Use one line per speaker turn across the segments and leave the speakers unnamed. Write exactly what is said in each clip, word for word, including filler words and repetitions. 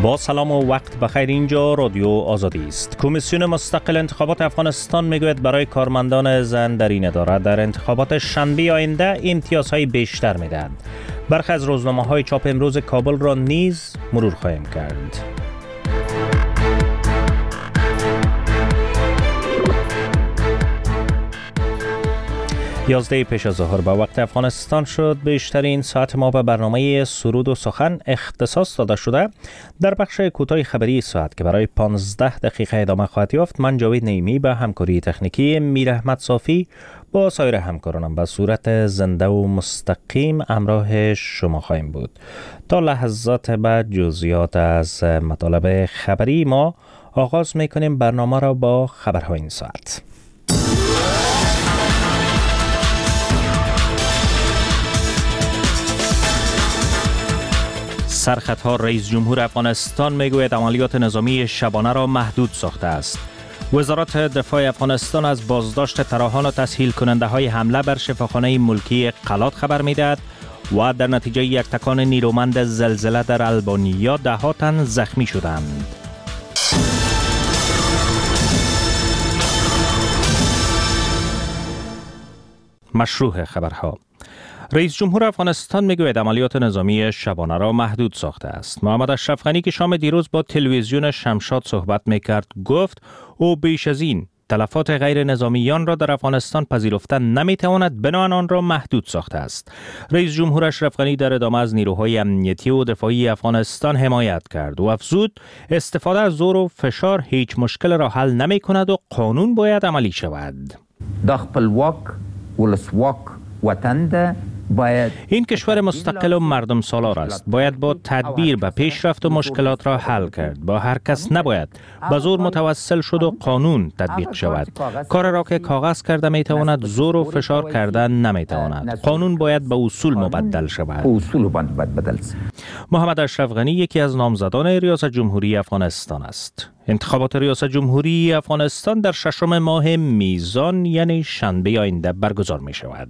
با سلام و وقت بخیر. اینجا رادیو آزادی است. کمیسیون مستقل انتخابات افغانستان میگوید برای کارمندان زن در این اداره در انتخابات شنبه آینده امتیازهای بیشتر میدهد. برخی از روزنامه‌های چاپ امروز کابل را نیز مرور خواهیم کرد. یازده پیش از ظهر به وقت افغانستان شد. بیشترین ساعت ما به برنامه سرود و سخن اختصاص داده شده. در بخش کوتاه خبری ساعت که برای پانزده دقیقه ادامه خواهد یافت، من جاوید نعیمی به همکاری تکنیکی میر احمد صافی با سایر همکارانم به صورت زنده و مستقیم همراه شما خواهیم بود. تا لحظات بعد جزئیات از مطالب خبری ما آغاز میکنیم برنامه را با خبرهای این ساعت. سرخطها رئیس جمهور افغانستان میگوید عملیات نظامی شبانه را محدود ساخته است. وزارت دفاع افغانستان از بازداشت طراحان و تسهیل کننده های حمله بر شفاخانه ملکی قلات خبر میدهد و در نتیجه یک تکان نیرومند زلزله در البانیا ده ها تن زخمی شدند. مشروع خبرها. رئیس جمهور افغانستان میگوید عملیات نظامی شبانه را محدود ساخته است. محمد اشرف غنی که شام دیروز با تلویزیون شمشاد صحبت میکرد گفت او بیش از این تلفات غیر نظامیان را در افغانستان پذیرفتن نمیتواند، بنابراین آن را محدود ساخته است. رئیس جمهور اشرف غنی در ادامه از نیروهای امنیتی و دفاعی افغانستان حمایت کرد و افزود استفاده از زور و فشار هیچ مشکل را حل نمی کند و قانون باید عملی شود.
د خپلواک ولسواک وطن ده باید
این کشور مستقل و مردم سالار است. باید با تدبیر به پیشرفت و مشکلات را حل کرد. با هر کس نباید به زور متوسل شد و قانون تطبیق شود. کار را که کاغذ کرده میتواند، زور و فشار کردن نمیتواند. قانون باید به اصول مبدل شود.
اصول باید بدل.
محمد اشرف غنی یکی از نامزدان ریاست جمهوری افغانستان است. انتخابات ریاست جمهوری افغانستان در ششم ماه میزان یعنی شنبه آینده برگزار می شود.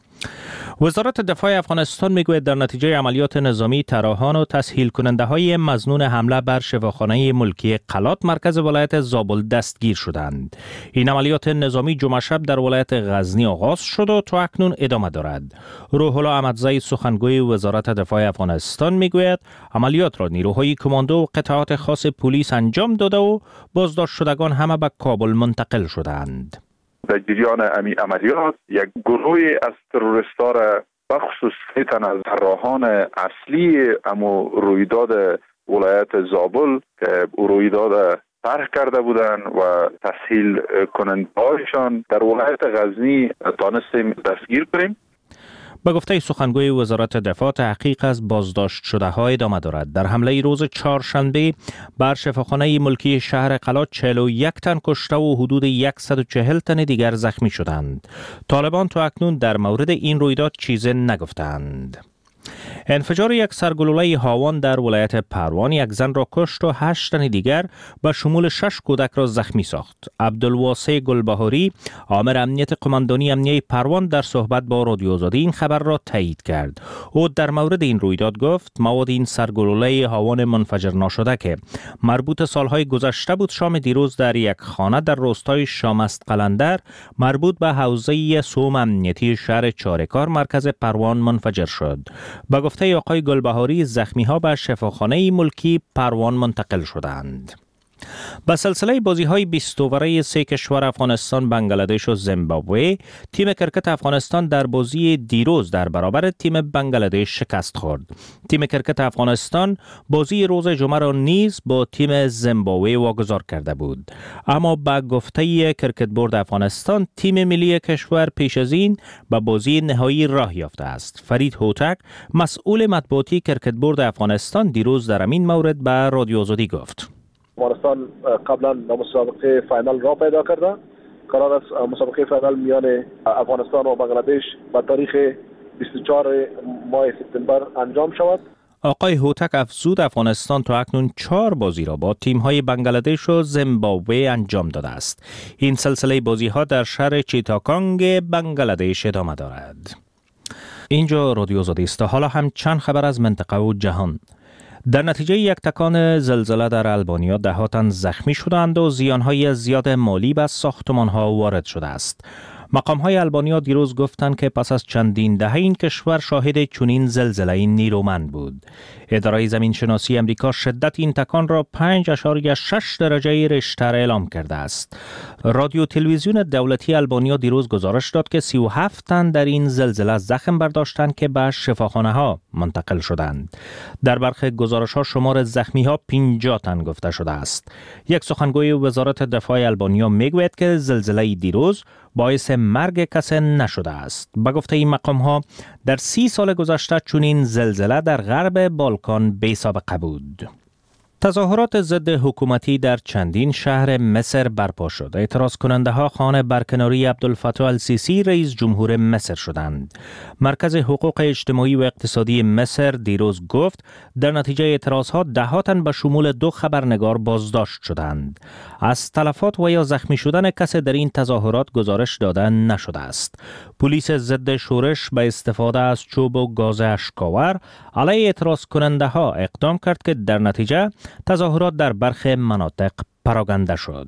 وزارت دفاع افغانستان میگوید در نتیجه عملیات نظامی طراحان و تسهیل کننده های مظنون حمله بر شفاخانه ملکی قلات مرکز ولایت زابل دستگیر شدند. این عملیات نظامی جمعه شب در ولایت غزنی آغاز شد و تا اکنون ادامه دارد. روح الله احمدزی سخنگوی وزارت دفاع افغانستان میگوید عملیات را نیروهای کماندو و قطعات خاص پلیس انجام داده و بازداشت شدگان همه به کابل منتقل شدند.
در جریان امی عملیات یک گروهی از تروریستا را بخصوص تن از طراحان اصلی امو رویداد ولایت زابل که رویداد طرح کرده بودند و تسهیل کننده‌هایشان در ولایت غزنی تانستیم دستگیر کنیم.
به گفته سخنگوی وزارت دفاع تحقیق از بازداشت شده ها ادامه دارد. در حمله روز چهارشنبه بر شفاخانه ملکی شهر قلات چهل و یک تن کشته و حدود صد و چهل تن دیگر زخمی شدند. طالبان تا اکنون در مورد این رویداد چیزی نگفتند. انفجار یک سرگلوله هاوان در ولایت پروان یک زن را کشت و هشت تن دیگر به شمول شش کودک را زخمی ساخت. عبدالواسع گلبهاری آمر امنیت قماندانی امنیه پروان در صحبت با رادیو آزادی این خبر را تایید کرد. او در مورد این رویداد گفت مواد این سرگلوله هاوان منفجر ناشده که مربوط سالهای گذشته بود شام دیروز در یک خانه در روستای شامست قلندر مربوط به حوزه سوم امنیتی شهر چارکار مرکز پروان منفجر شد. با گفته آقای گلبهاری زخمی ها به شفاخانه ملکی پروان منتقل شدند. با سلسله بازی های بیست اووره سه کشور افغانستان، بنگلادش و زیمبابوه، تیم کرکت افغانستان در بازی دیروز در برابر تیم بنگلادش شکست خورد. تیم کرکت افغانستان بازی روز جمعه را نیز با تیم زیمبابوه واگذار کرده بود. اما با گفته کرکت بورد افغانستان تیم ملی کشور پیش از این به بازی نهایی راه یافته است. فرید هوتک مسئول مطبوعاتی کرکت بورد افغانستان دیروز در این مورد به رادیو آزادی گفت:
افغانستان قبلا مسابقه فاینال را پیدا کرده. قرار است مسابقه فاینال میان افغانستان و بنگلادش به تاریخ بیست و چهار ماه سپتامبر انجام شود.
آقای هوتک افزود افغانستان تا اکنون چهار بازی را با تیم‌های بنگلادش و زیمبابوه انجام داده است. این سلسله بازی‌ها در شهر چیتاکانگ بنگلادش ادامه دارد. اینجا رادیو آزادی است. حالا هم چند خبر از منطقه و جهان. در نتیجه یک تکان زلزله در آلبانیا ده ها تن زخمی شدند و زیانهای زیاد مالی به ساختمان‌ها وارد شده است. مقام‌های آلبانیا دیروز گفتند که پس از چندین دهه این کشور شاهد چنین زلزله نیرومند بود. اداره زمین شناسی امریکا شدت این تکان را پنج اشاریه شش درجه ریشتر اعلام کرده است. رادیو تلویزیون دولتی آلبانیا دیروز گزارش داد که سی و هفت تن در این زلزله زخم برداشتند که به شفاخانه‌ها منتقل شدند. در برخی گزارش‌ها شمار زخمی‌ها پنجاه تن گفته شده است. یک سخنگوی وزارت دفاع آلبانیا میگوید که زلزله دیروز باعث مرگ کسی نشده است. به گفته این مقام‌ها در سی سال گذشته چنین زلزله در غرب بالکان بی‌سابقه بود. تظاهرات ضد حکومتی در چندین شهر مصر برپا شد. اعتراض کننده ها خانه برکناری عبدالفتاح السیسی رئیس جمهور مصر شدند. مرکز حقوق اجتماعی و اقتصادی مصر دیروز گفت در نتیجه اعتراض ها ده ها تن به شمول دو خبرنگار بازداشت شدند. از تلفات و یا زخمی شدن کسی در این تظاهرات گزارش داده نشده است. پلیس ضد شورش به استفاده از چوب و گاز اشک‌آور علیه اعتراض کننده ها اقدام کرد که در نتیجه تظاهرات در برخی مناطق پراگنده شد.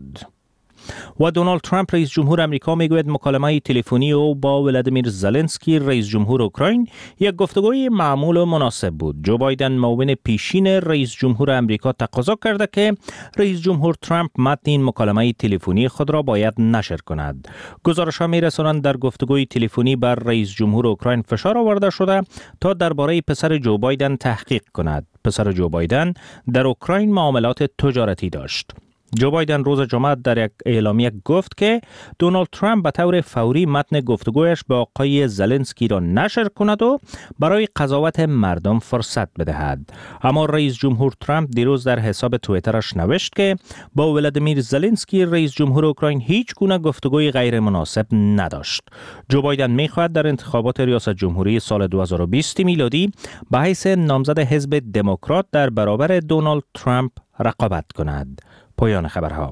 و دونالد ترامپ رئیس جمهور امریکا میگوید مکالمه تلفنی او با ولادیمیر زلنسکی رئیس جمهور اوکراین یک گفتگوی معمول و مناسب بود. جو بایدن معاون پیشین رئیس جمهور امریکا تقاضا کرده که رئیس جمهور ترامپ متن این مکالمه تلفنی خود را باید نشر کند. گزارش‌ها می‌رسانند در گفتگوی تلفنی بر رئیس جمهور اوکراین فشار آورده شده تا درباره پسر جو بایدن تحقیق کند. پسر جو بایدن در اوکراین معاملات تجارتی داشت. جو بایدن روز جمعه در یک اعلامیه گفت که دونالد ترامپ به طور فوری متن گفتگویش با آقای زلنسکی را نشر کند و برای قضاوت مردم فرصت بدهد. اما رئیس جمهور ترامپ دیروز در حساب توییترش نوشت که با ولادیمیر زلنسکی رئیس جمهور اوکراین هیچ گونه گفتگوی غیر مناسب نداشت. جو بایدن می‌خواهد در انتخابات ریاست جمهوری سال دو هزار و بیست میلادی به حیث نامزد حزب دموکرات در برابر دونالد ترامپ رقابت کند. پایان خبرها.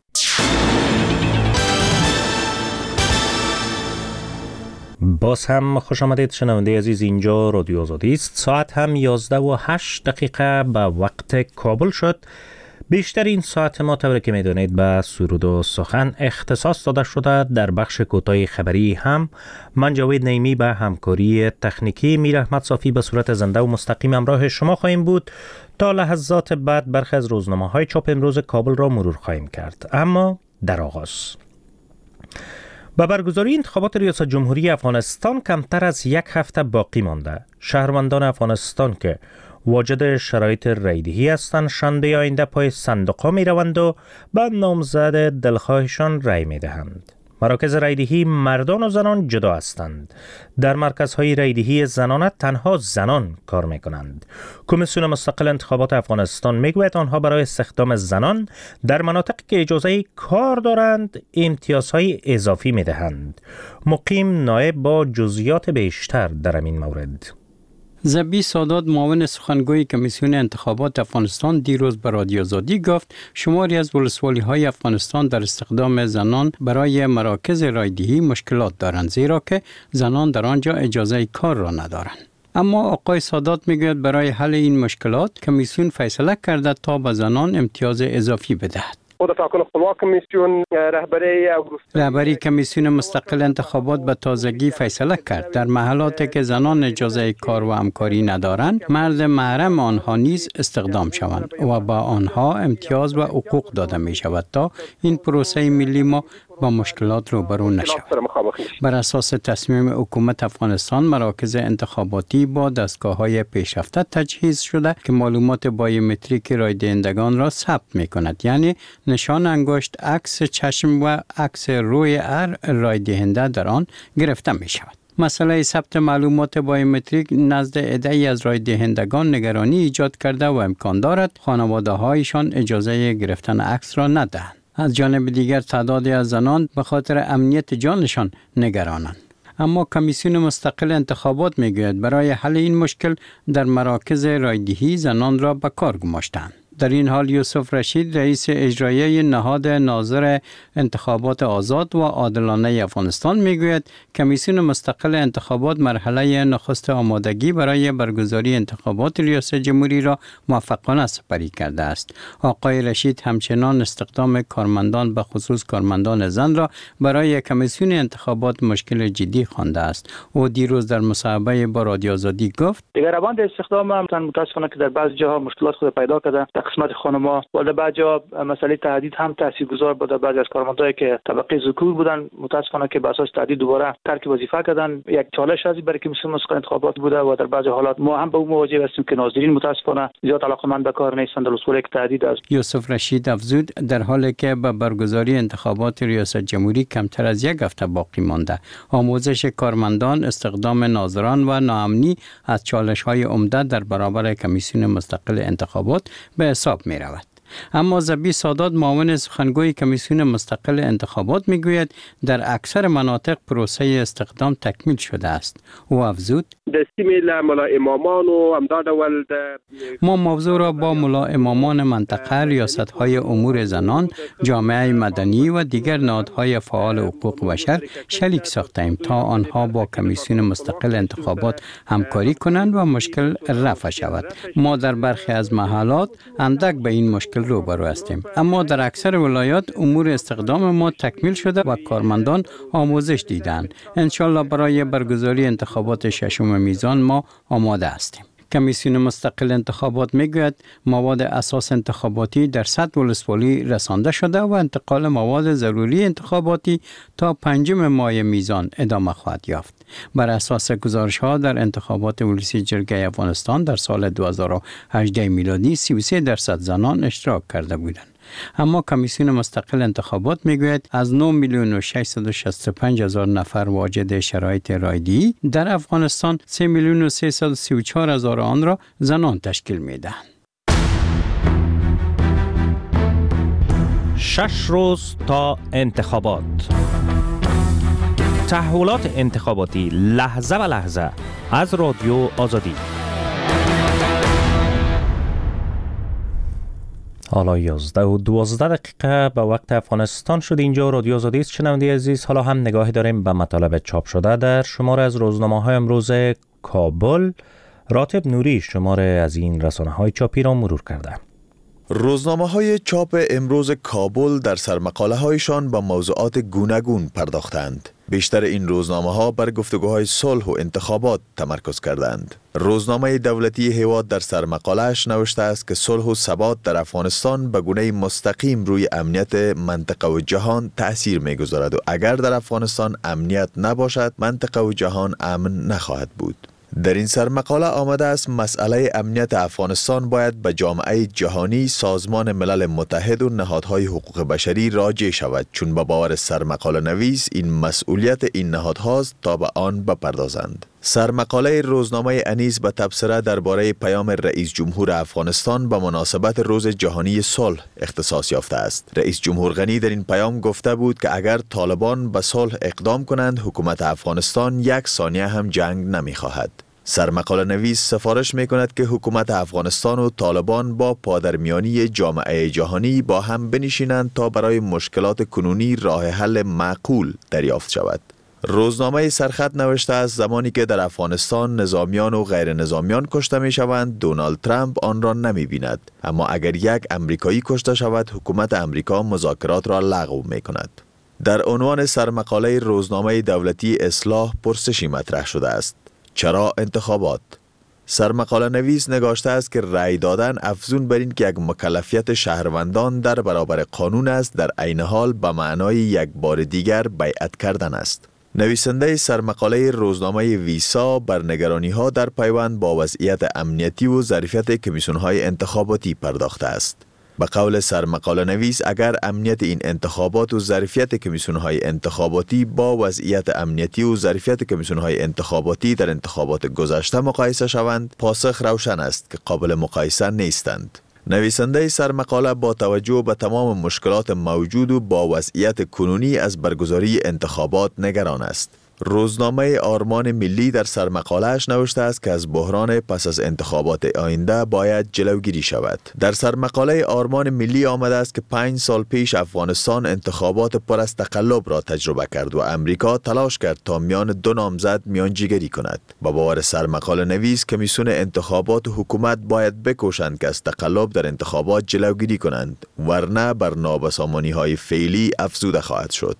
باز هم خوش آمدید شنونده عزیز، اینجا رادیو آزادی است. ساعت هم یازده و هشت دقیقه به وقت کابل شد. بیشتر این ساعت ما طوری که میدونید به سرود و سخن اختصاص داده شده. در بخش کوتاه خبری هم من جاوید نعیمی به همکاری تکنیکی میر احمد صافی به صورت زنده و مستقیم همراه شما خواهیم بود. تا لحظات بعد برخی از روزنامه‌های چاپ امروز کابل را مرور خواهیم کرد. اما در آغاز با برگزاری انتخابات ریاست جمهوری افغانستان کمتر از یک هفته باقی مانده. شهروندان افغانستان که واجد شرایط رایدهی هستند شنبه آینده پای صندوق‌ها می‌روند و به نامزد دلخواهشان رای می‌دهند. مراکز رایدهی مردان و زنان جدا هستند. در مرکزهای رایدهی زنانه تنها زنان کار میکنند. کمیسیون مستقل انتخابات افغانستان میگوید آنها برای استخدام زنان در مناطقی که اجازه کار دارند امتیازهای اضافی میدهند. مقیم نایب با جزئیات بیشتر در این مورد.
زبی سادات معاون سخنگوی کمیسیون انتخابات افغانستان دیروز به رادیو آزادی گفت شماری از ولسوالی‌های افغانستان در استخدام زنان برای مراکز رایدهی مشکلات دارند زیرا که زنان در آنجا اجازه کار را ندارند. اما آقای سادات میگوید برای حل این مشکلات کمیسیون فیصله کرده تا به زنان امتیاز اضافی بدهد. رهبری کمیسیون مستقل انتخابات به تازگی فیصله کرد در محلاتی که زنان اجازه کار و همکاری ندارند مرد محرم آنها نیز استخدام شوند و با آنها امتیاز و حقوق داده می شود تا این پروسه ملی ما با مشکلات روبرو نشود. بر اساس تصمیم حکومت افغانستان مراکز انتخاباتی با دستگاه‌های پیشرفته تجهیز شده که معلومات بایومتریک رای دهندگان را ثبت می‌کند، یعنی نشان انگشت، عکس چشم و عکس روی هر رای دهنده در آن گرفته می‌شود. مسئله ثبت معلومات بایومتریک نزد عده‌ای از رای دهندگان نگرانی ایجاد کرده و امکان دارد خانواده‌هایشان اجازه گرفتن عکس را ندهند. از جانب دیگر تعدادی از زنان به خاطر امنیت جانشان نگرانند. اما کمیسیون مستقل انتخابات میگوید برای حل این مشکل در مراکز رایدهی زنان را به کار گماشتند. در این حال یوسف رشید رئیس اجرایی نهاد ناظر انتخابات آزاد و عادلانه افغانستان میگوید کمیسیون مستقل انتخابات مرحله نخست آمادگی برای برگزاری انتخابات ریاست جمهوری را موفقانه سپری کرده است. آقای رشید همچنان استخدام کارمندان به خصوص کارمندان زن را برای کمیسیون انتخابات مشکل جدی خوانده است. او دیروز در مصاحبه با رادیو آزادی گفت
دیگر روند استخدام هم متاسفانه که در بعضی جاها مشکلات خود پیدا کرده در قسمت خانم‌ها و در بعضی جا مسئله تعدید هم تاثیرگذار بود. بعضی از کارمندایی که طبقه ذکور بودن متاسفانه که به اساس تعدید دوباره ترک وظیفه کردن. یک چالش از برای کمیسیون مستقل انتخابات بوده و در بعضی حالات ما هم به اون مواجه هستیم که ناظرین متاسفانه زیاد علاقه‌مند به کار نیستند در اصول یک تعدید است.
یوسف رشید افزود در حالی که به برگزاری انتخابات ریاست جمهوری کمتر از یک هفته باقی مانده، آموزش کارمندان، استخدام ناظران و ناامنی از چالش‌های عمده در برابر کمیسیون مستقل انتخابات به حساب می رود. اما زبی سادات معاون سخنگوی کمیسیون مستقل انتخابات میگوید در اکثر مناطق پروسه استخدام تکمیل شده است. او افزود ما موضوع را با ملا امامان منطقه، ریاست‌های امور زنان، جامعه مدنی و دیگر نهادهای فعال حقوق بشر شریک ساختیم تا آنها با کمیسیون مستقل انتخابات همکاری کنند و مشکل رفع شود. ما در برخی از محلات اندک به این مشکل روبرو هستیم، اما در اکثر ولایات امور استخدام ما تکمیل شده و کارمندان آموزش دیدند. انشالله برای برگزاری انتخابات ششم میزان ما آماده هستیم. کمیسیون مستقل انتخابات میگوید مواد اساس انتخاباتی در سطح ولسوالی رسانده شده و انتقال مواد ضروری انتخاباتی تا پنجم ماه میزان ادامه خواهد یافت. بر اساس گزارش ها در انتخابات ولسی جرگه افغانستان در سال دو هزار و هجده میلادی سی و سه درصد زنان اشتراک کرده بودند. اما کمیسیون مستقل انتخابات میگوید از نه میلیون و ششصد و شصت و پنج هزار نفر واجد شرایط رایده‌ای در افغانستان سه میلیون و سیصد و سی و چهار هزار آن را زنان تشکیل میدهند.
شش روز تا انتخابات. تحولات انتخاباتی لحظه و لحظه از رادیو آزادی. حالا یازده و دوازده دقیقه به وقت افغانستان شد. اینجا رادیو آزادی است. شنونده عزیز، حالا هم نگاهی داریم به مطالب چاپ شده در شماره از روزنامه‌های امروز کابل. راتب نوری شماره از این رسانه‌های چاپی را مرور کرده.
روزنامه‌های چاپ امروز کابل در سرمقاله‌هایشان به موضوعات گوناگون پرداختند. بیشتر این روزنامه‌ها بر گفتگوهای صلح و انتخابات تمرکز کردند. روزنامه دولتی هیواد در سرمقاله‌اش نوشته است که صلح و ثبات در افغانستان به گونه مستقیم روی امنیت منطقه و جهان تأثیر می‌گذارد و اگر در افغانستان امنیت نباشد، منطقه و جهان امن نخواهد بود. در این سرمقاله آمده است مسئله امنیت افغانستان باید به جامعه جهانی، سازمان ملل متحد و نهادهای حقوق بشری راجع شود، چون به باور سرمقاله نویس این مسئولیت این نهادهاست تا به آن بپردازند. سرمقاله روزنامه انیس به تبصره درباره پیام رئیس جمهور افغانستان به مناسبت روز جهانی صلح اختصاص یافته است. رئیس جمهور غنی در این پیام گفته بود که اگر طالبان به صلح اقدام کنند، حکومت افغانستان یک ثانیه هم جنگ نمی‌خواهد. سرمقاله نویس سفارش می کند که حکومت افغانستان و طالبان با پادرمیانی جامعه جهانی با هم بنشینند تا برای مشکلات کنونی راه حل معقول دریافت شود. روزنامه سرخط نوشته است زمانی که در افغانستان نظامیان و غیر نظامیان کشته می شوند، دونالد ترامپ آن را نمی بیند. اما اگر یک امریکایی کشته شود، حکومت امریکا مذاکرات را لغو می کند. در عنوان سرمقاله روزنامه دولتی اصلاح پرسشی مطرح شده است: چرا انتخابات؟ سرمقاله نویس نگاشته است که رأی دادن افزون بر این که یک مکلفیت شهروندان در برابر قانون است، در عین حال به معنای یک بار دیگر بیعت کردن است. نویسنده سرمقاله روزنامه ویسا بر نگرانی‌ها در پیوند با وضعیت امنیتی و ظرفیت کمیسیون‌های انتخاباتی پرداخته است. به قول سرمقاله نویس، اگر امنیت این انتخابات و ظرفیت کمیسیون‌های انتخاباتی با وضعیت امنیتی و ظرفیت کمیسیون‌های انتخاباتی در انتخابات گذشته مقایسه شوند، پاسخ روشن است که قابل مقایسه نیستند. نویسنده سرمقاله با توجه به تمام مشکلات موجود و با وضعیت کنونی از برگزاری انتخابات نگران است. روزنامه آرمان ملی در سرمقاله‌اش نوشته است که از بحران پس از انتخابات آینده باید جلوگیری شود. در سرمقاله آرمان ملی آمده است که پنج سال پیش افغانستان انتخابات پر از تقلب را تجربه کرد و امریکا تلاش کرد تا میان دو نامزد میانجیگری کند. با باور سرمقاله نویس کمیسیون انتخابات و حکومت باید بکوشند که از تقلب در انتخابات جلوگیری کنند، ورنه بر نابسامانی‌های فعلی افزوده خواهد شد.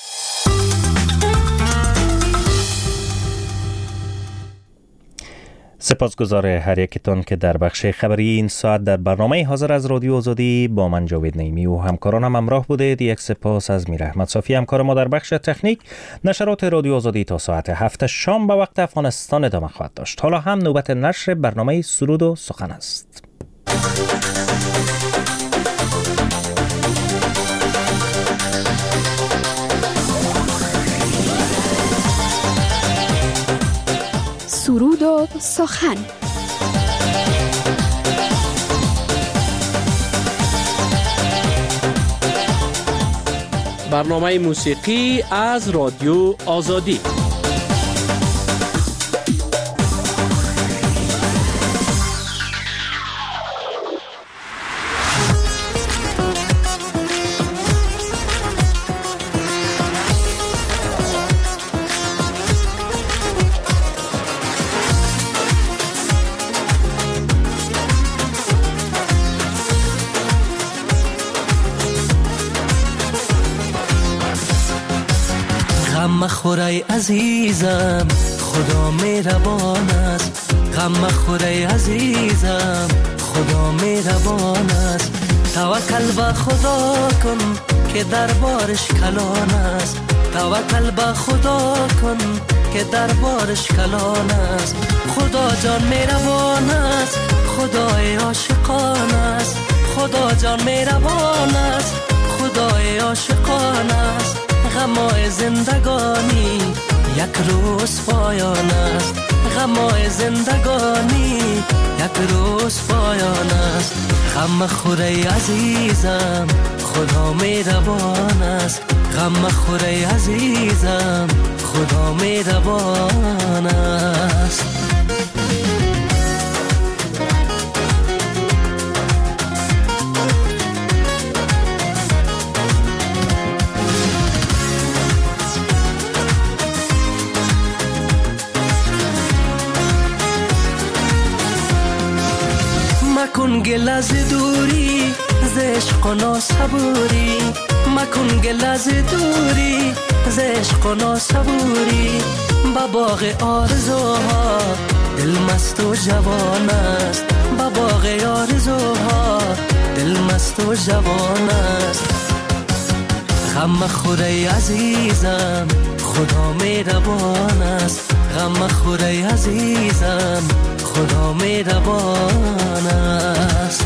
سپاسگزار هر یکتان که در بخش خبری این ساعت در برنامه حاضر از رادیو آزادی با من جاوید نعیمی و همکارانم همراه بودید. یک سپاس از میر احمد صافی همکار ما در بخش تکنیک. نشرات رادیو آزادی تا ساعت هفت شام به وقت افغانستان ادامه خواهد داشت. حالا هم نوبت نشر برنامه سرود و سخن است.
سرود و سخن.
برنامه موسیقی از رادیو آزادی.
غم مخور ای عزیزم، خدا مهربان است. غم مخور ای عزیزم، خدا مهربان است. توکل به خدا کن که دربارش کلان است. توکل به خدا کن که دربارش کلان است. خدا جان مهربان است، خدای عاشقان است. خدا جان مهربان است، خدای عاشقان است. غمای زندگانی یک روز پایان است. غمای زندگانی یک روز پایان است. غم مخور ای عزیزم، خدا مهربان است. غم مخور ای عزیزم، خدا مهربان است. مکن گل از دوری ز عشق و ناصبوری. مکن گل از دوری ز عشق و ناصبوری. با باغ آرزوها دل مست و جوان است. با باغ آرزوها دل مست و جوان است. غم مخور ای عزیزم، خدا مهربان است. غم مخور ای عزیزم، خدا مهربان است.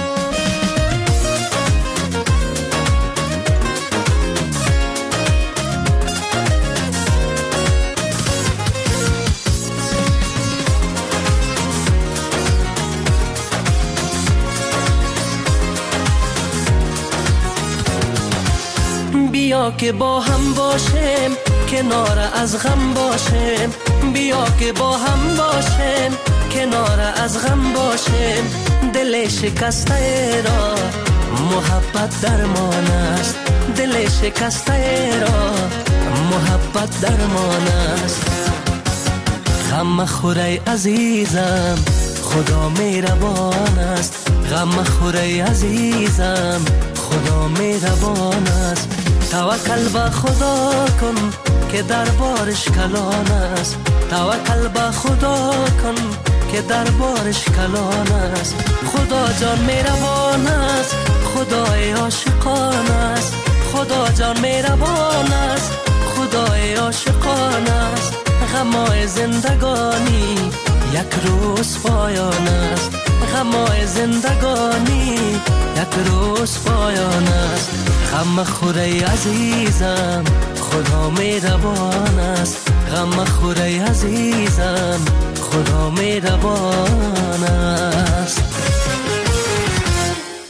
بیا که با هم باشیم، کنار از غم باشیم. بیا که با هم باشیم، کنار از غم باشیم. دل شکسته را محبت درمان است. دل شکسته را محبت درمان است. غم مخور ای عزیزم، خدا مهربان است. غم مخور ای عزیزم، خدا مهربان است. توکل به خدا کن که دربارش کلان است. توکل به خدا کن که دربارش کلان است. خدا جان مهربان است، خدای عاشقان است. خدا جان مهربان است، خدای عاشقان است. غمای زندگانی یک روز پایان است. غمای زندگانی یک روز پایان است. غم مخور ای عزیزم، خدا مهربان است. غم مخور ای عزیزم، خدا مهربان است.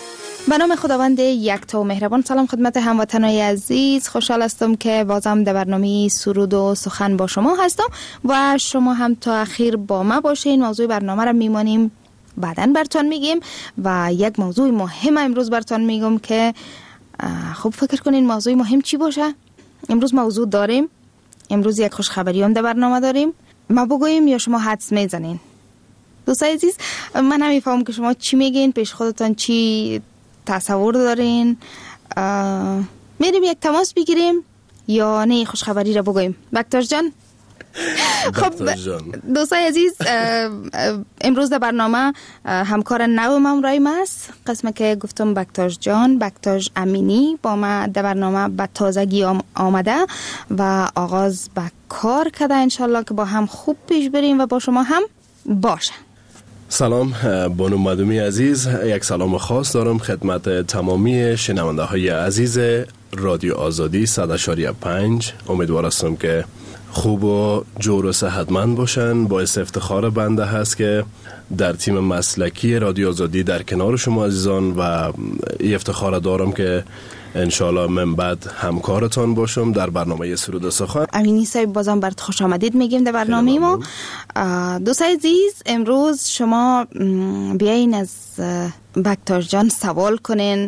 به نام خداوند یکتا و مهربان. سلام خدمت هموطنان عزیز، خوشحال هستم که بازم در برنامه سرود و سخن با شما هستم و شما هم تا اخیر با ما باشین. موضوع برنامه را میمانیم بعداً براتون میگیم و یک موضوع مهم امروز براتون میگم که خب فکر کنین موضوع مهم چی باشه. امروز موضوع داریم، امروز یک خوشخبری هم در برنامه داریم. ما بگوییم یا شما حدس میزنین؟ دوستای عزیز، من نمیفهمم که شما چی میگین، پیش خودتان چی تصور دارین. میریم یک تماس بگیریم یا نه خوشخبری را بگوییم؟ بکتر جان. خب دوستای عزیز، امروز در برنامه همکار نو مامرایم است. قسمه که گفتم بکتاج جان، بکتاج امینی با ما در برنامه به تازگی آمده و آغاز به کار کرده. انشالله که با هم خوب پیش بریم و با شما هم باشه.
سلام بانو مدومی عزیز، یک سلام خاص دارم خدمت تمامی شنونده های عزیز رادیو آزادی صد و پنج. امیدوار هستم که خوب و جور و صحتمند باشن. باعث افتخار بنده هست که در تیم مسلکی رادیو آزادی در کنار شما عزیزان و این افتخار دارم که انشالله من بعد همکارتان باشم در برنامه سرود و سخن.
امینی صاحب بازم برات خوش آمدید میگیم در برنامه ما. دوستای عزیز، امروز شما بیاین از بکتار جان سوال کنین،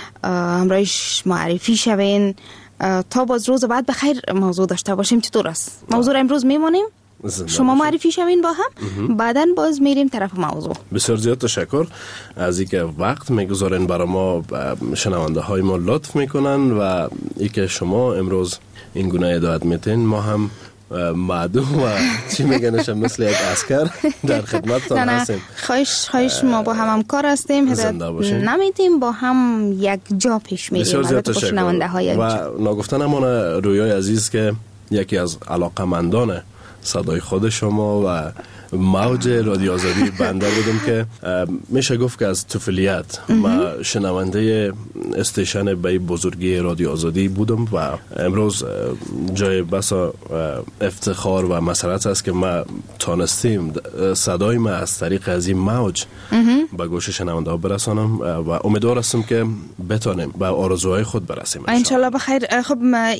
همراهش معرفی شوین تا باز روز بعد بخیر موضوع داشته باشیم. چطور است؟ موضوع امروز میمونیم، شما معرفی شوین با هم، بعداً باز میریم طرف موضوع.
بسیار زیاد تشکر از اینکه وقت میگذارین برای ما، شنونده های ما لطف میکنن و اینکه شما امروز این گونه هدایت میتین. ما هم معدوم و چی میگنش مثل یک عسکر در خدمتتان هستیم.
خواهش خواهش ما با هم همکار هستیم، هدایت نمیدیم، با هم یک جا پیش میریم. البته با شنونده های
و ناگفتن امان رویای عزیز که یکی از علاقمندان صدای خود شما و موج رادیو آزادی بنده بودم که میشه گفت که از طفولیت ما شنونده استیشن به بزرگی رادیو آزادی بودم و امروز جای بسا افتخار و مسرت است که ما تانستیم صدای ما از طریق از این موج به گوش شنونده ها برسانم و امیدوار هستم که بتانیم به آرزوهای خود برسیم
انشالله. بخیر. خب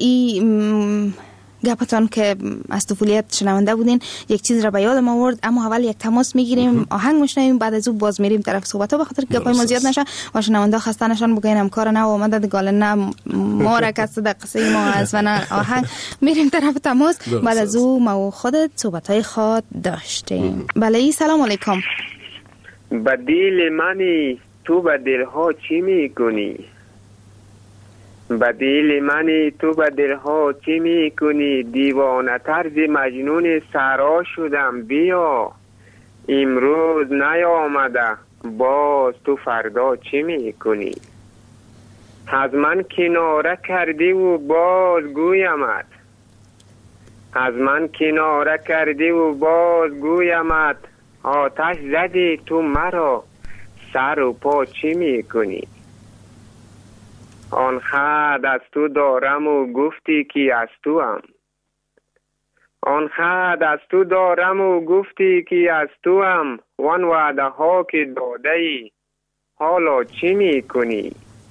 این گپتان که از طفولیت شنونده بودین یک چیز را به یادم آورد، اما اول یک تماس میگیریم، آهنگ میشنویم، بعد از اون باز میریم طرف صحبت ها، به خاطر گپای ما زیاد نشه و شنونده خسته نشن بگین همکار نه اومده دگال نه ما را کس در قصه ما از و نه آهنگ. میریم طرف تماس، بعد از اون ما خودت صحبت های خود داشتیم. بله، سلام علیکم.
بدیل منی تو به دلها چی میکنی؟ بدیل منی تو به دلها چی میکنی؟ دیوانه طرز مجنون سرا شدم، بیا امروز نیامده باز تو فردا چی میکنی؟ از من کناره کردی و باز گویمت، از من کناره کردی و باز گویمت، آتش زدی تو مرا سر و پا چی میکنی؟ آن خط از تو دارم و گفتی کی از تو هم، آن خط از تو دارم و گفتی کی از تو هم، وان وعده ها که داده ای حالا چی میکنی؟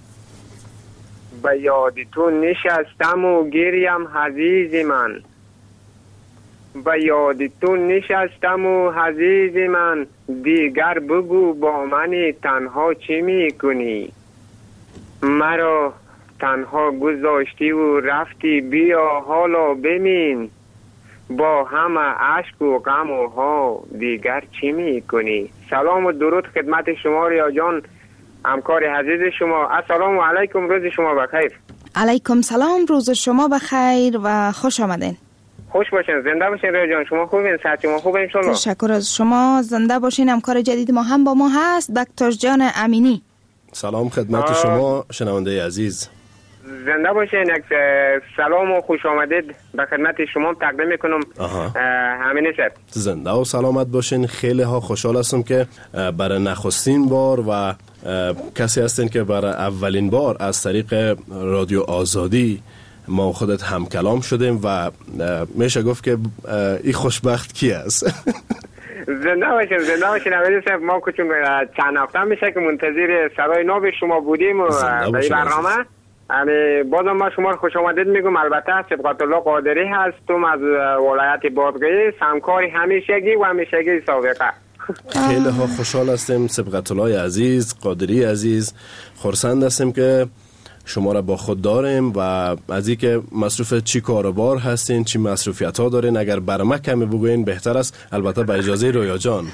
به یاد تو نشستم و گریم عزیز من، به یاد تو نشستم و عزیز من، دیگر بگو با من تنها چی میکنی؟ مرا تنها گذاشتی و رفتی، بیا حالا ببین با همه عشق و غم و ها دیگر چی میکنی؟ سلام و درود خدمت شما ریا جان، همکار عزیز شما. السلام علیکم، روز شما بخیر.
علیکم سلام، روز شما بخیر و خوش آمدین.
خوش باشین، زنده باشین ریا جان. شما خوبین؟ صحت شما خوبه ان شاء الله؟
تشکر از شما، زنده باشین. همکار جدید ما هم با ما هست، دکتر جان امینی.
سلام خدمت آه. شما شنونده عزیز،
زنده باشین. یک سلام و خوش آمدید به خدمت شما تقدیم میکنم. همین شد
زنده و سلامت باشین. خیلی ها خوشحال هستم که برای نخستین بار و کسی هستین که برای اولین بار از طریق رادیو آزادی ما خودت هم کلام شدیم و میشه گفت که این خوشبخت کی است؟
زنده باشین زنده باشین. اولی صاحب ما کچون چند هفته میشه که منتظر صدای نو شما بودیم و به این برنامه. یعنی بازم ما شما رو خوش آمدید میگم. البته سبقت الله قادری هستم از ولایت بادغیس، همکاری همیشگی و همیشگی سابقه.
خیلی ها خوشحال هستیم سبقت الله عزیز، قادری عزیز، خرسند هستیم که شما را با خود داریم و از این که مصروف چی کاروبار هستین، چی مصروفیت ها دارین. اگر برمه کمی بگوین بهتر است، البته با اجازه رویا جان.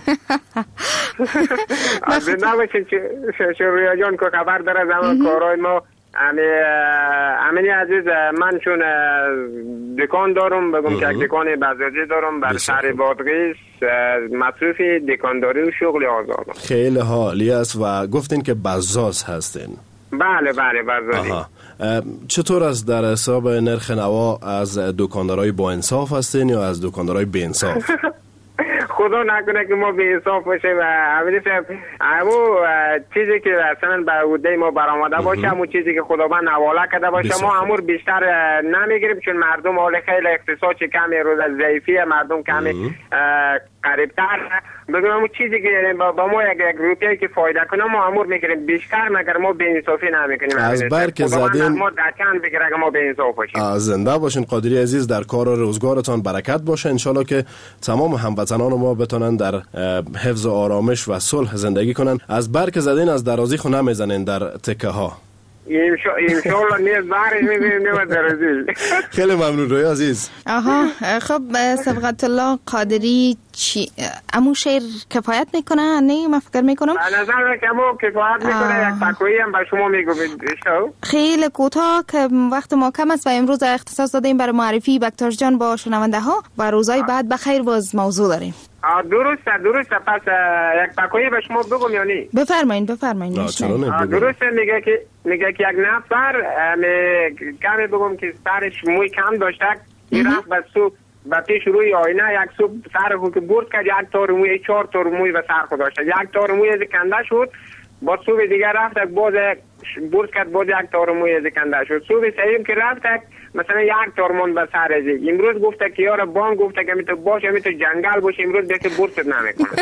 از نباشین چه رویا جان که خبر داره زمان کارهای ما. امینی عزیز، من چون دکان دارم، بگم که یک دکان بزاجی دارم بر شهر بادغیس، مصروف دکانداری و شغل آزادم.
خیلی حالی است و گفتین که بزاز هستین.
بله بله بزازی.
چطور است در حساب نرخ نوا؟ از دکاندارای با انصاف هستین یا از دکاندارای بی انصاف؟
خدا نکنه که ما بی انصاف باشه و اولی صاحب همون چیزی که اصلا به عهده ما برآمده باشه، همون چیزی که خداوند حواله کرده باشه ما همون بیشتر نمیگیریم، چون مردم حال خیلی اقتصاد کمی روز ضعیفی مردم کمی قریبتر بگم همون چیزی که با ما یک یک روپیه که فایده کنه ما امور میگیریم بیشتر، مگر ما به انصافی نمیکنیم.
از برک زدین
ما دکان بگیره که ما به انصاف باشیم.
زنده باشین قادری عزیز، در کار و روزگارتان برکت باشه. انشالله که تمام هموطنان ما بتونن در حفظ و آرامش و صلح زندگی کنن. از برک زدین از درازی خو نمیزنین در تکه ها.
انشالله نیز بارش میبینیم نیمه درازی.
خیلی ممنون روی عزیز.
آها خب سبقت الله قادری چی امو شعر کفایت میکنه؟ نه من فکر میکنم
به نظر که امو کفایت میکنه. یک تکویی هم به شما میگم
خیلی کوتاه که وقت ما کم است و امروز اختصاص دادیم برای معرفی بکتاش جان با شنونده ها و روزهای بعد بخیر باز موضوع داریم.
درسته درسته. پس یک تکویی به شما بگم یا نه؟
بفرمایید بفرمایید.
درسته. میگه که میگه که یک نفر کمی بگم که سرش موی کم داشته، این رفت به سو به پیش روی آینه یک سو سر خود که برد کرد، یک تار موی چهار تار موی به سر خود داشته، یک تار موی از کنده شد. با صبح دیگر رفت باز برد کرد، باز یک تار موی از کنده شد. صبح سیم که رفت مثلا یک تار مون به سر از امروز گفته که یار بان گفته که میتو باشه میتو جنگل باشه امروز به که برد نمیکنه.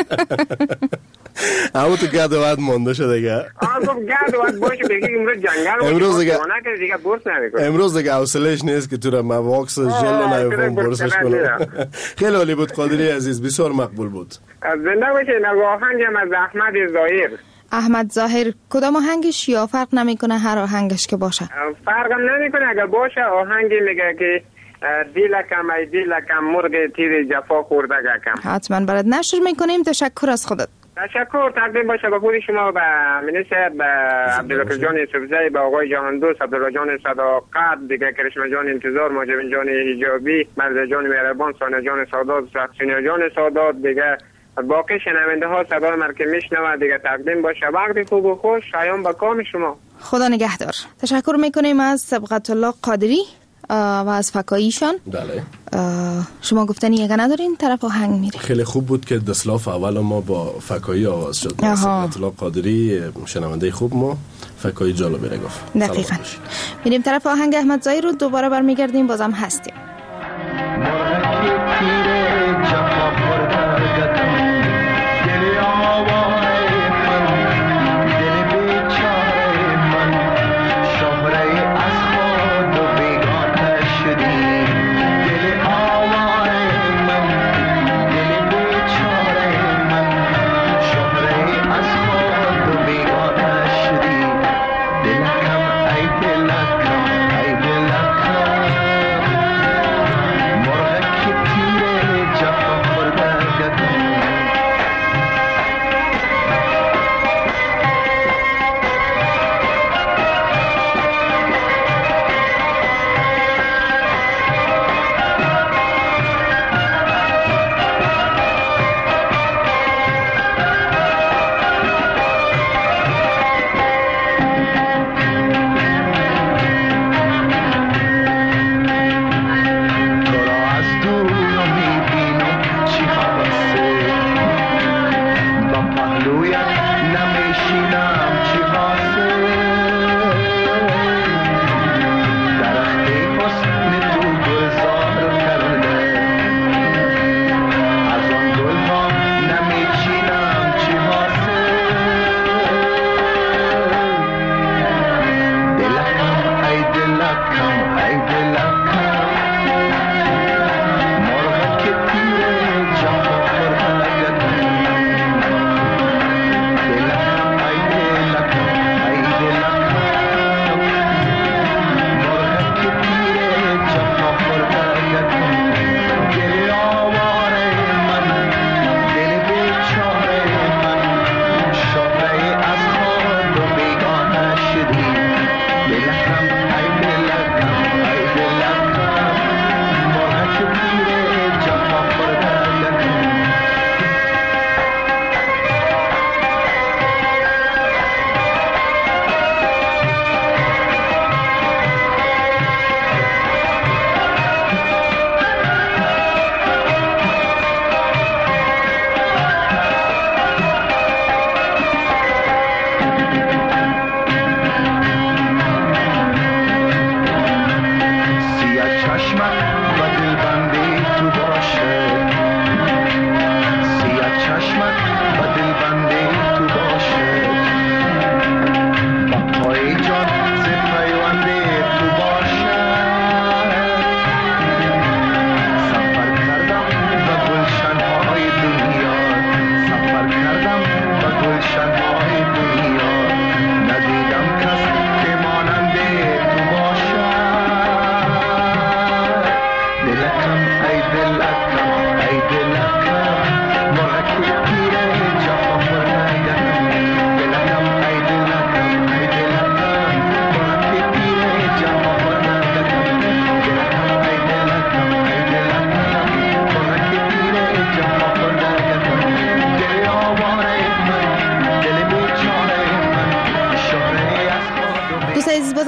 اما تو گد و ود مونده شده دیگه.
آه گفت گد و ود باشه بگی امروز جنگل باشه
امروز دیگه
دیگه برد نمیکنه.
امروز دیگه حوصله‌اش نیست که تو را مواکس ژل نمیفهم برسش کنه. خیلی عالی بود قادری عزیز، بسیار مقبول بود.
زنده باشه. آهنگم از احمد ظاهر.
احمد ظاهر کدام آهنگش یا فرق نمیکنه هر آهنگش که باشه؟
فرق نمیکنه. اگر باشه آهنگی میگه که دیلکم ای دیلکم مرغ تیر جفا خورده کم.
حتما برات نشر میکنیم. تشکر از خودت.
تشکر. تقدیم باشه به خود شما، به منیسر، به عبدالله جان یوسفزئی، به آقای جهان دوست، عبدالله جان صداقت، دیگه کرشمه جان انتظار، ماجبین جان حجابی، مرد جان مهربان، سانه جان سادات، سخصینه جان سادات، دیگه باقی شنونده ها صدای من که میشنوه دیگه تقدیم باشه. وقت خوب و خوش شایان به کام شما.
خدا نگهدار. تشکر میکنیم از سبقت الله قادری و از فکاییشان.
بله.
شما گفتنی یگه ندارین طرف آهنگ میره.
خیلی خوب بود که دسلاف اول ما با فکایی آواز شد. سبقت الله قادری شنونده خوب ما، فکایی جالو بیره گفت.
دقیقا. میریم طرف آهنگ احمد ظاهر رو دوباره برمیگردیم، بازم هستیم.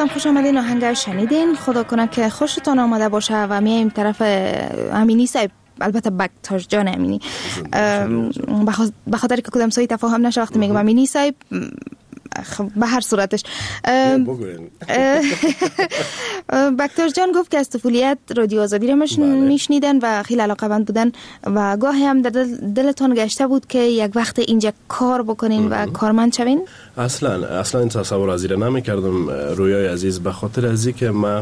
خوش آمدین. آهنگ شنیدین. خدا کنه که خوشتان آمده باشه و میایم طرف امینی صاحب، البته بکتاش جان امینی، به خاطر که کدام سایی تفاهم نشه وقتی میگم امینی صاحب، به هر صورتش بکتاش جان گفت که از طفولیت رادیو آزادی را میشنیدن و خیلی علاقه‌مند بودن و گاهی هم در دل دلتان گشته بود که یک وقت اینجا کار بکنین و کارمند شوین؟
اصلا اصلا این تصور از این نمی‌کردم رویای عزیز، به خاطر از اینکه ما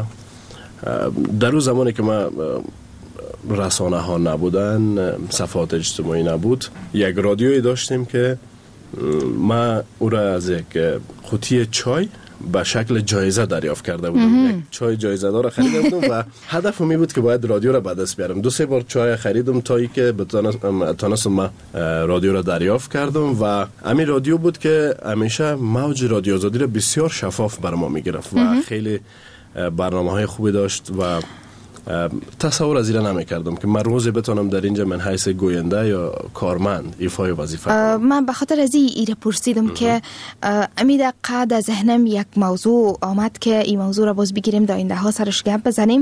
در اون زمانی که ما رسانه ها نبودن، صفحات اجتماعی نبود، یک رادیویی داشتیم که ما او را از یک قوطی چای به شکل جایزه دریافت کرده بودم. یک چای جایزه دار خریده بودم و هدفم می بود که باید رادیو را به دست بیارم. دو سه بار چای خریدم تا ای که تونستم ما رادیو را دریافت کردم و همین رادیو بود که همیشه موج رادیو آزادی را بسیار شفاف بر ما می گرفت و خیلی برنامه های خوبی داشت و تصور از این نمی کردم که من روزی بتونم در اینجا من حیث گوینده یا کارمند ایفای وظیفه کنم.
من به خاطر از این ایره پرسیدم که امی دقیقه در ذهنم یک موضوع آمد که این موضوع را باز بگیریم در آینده ها سرش گپ بزنیم.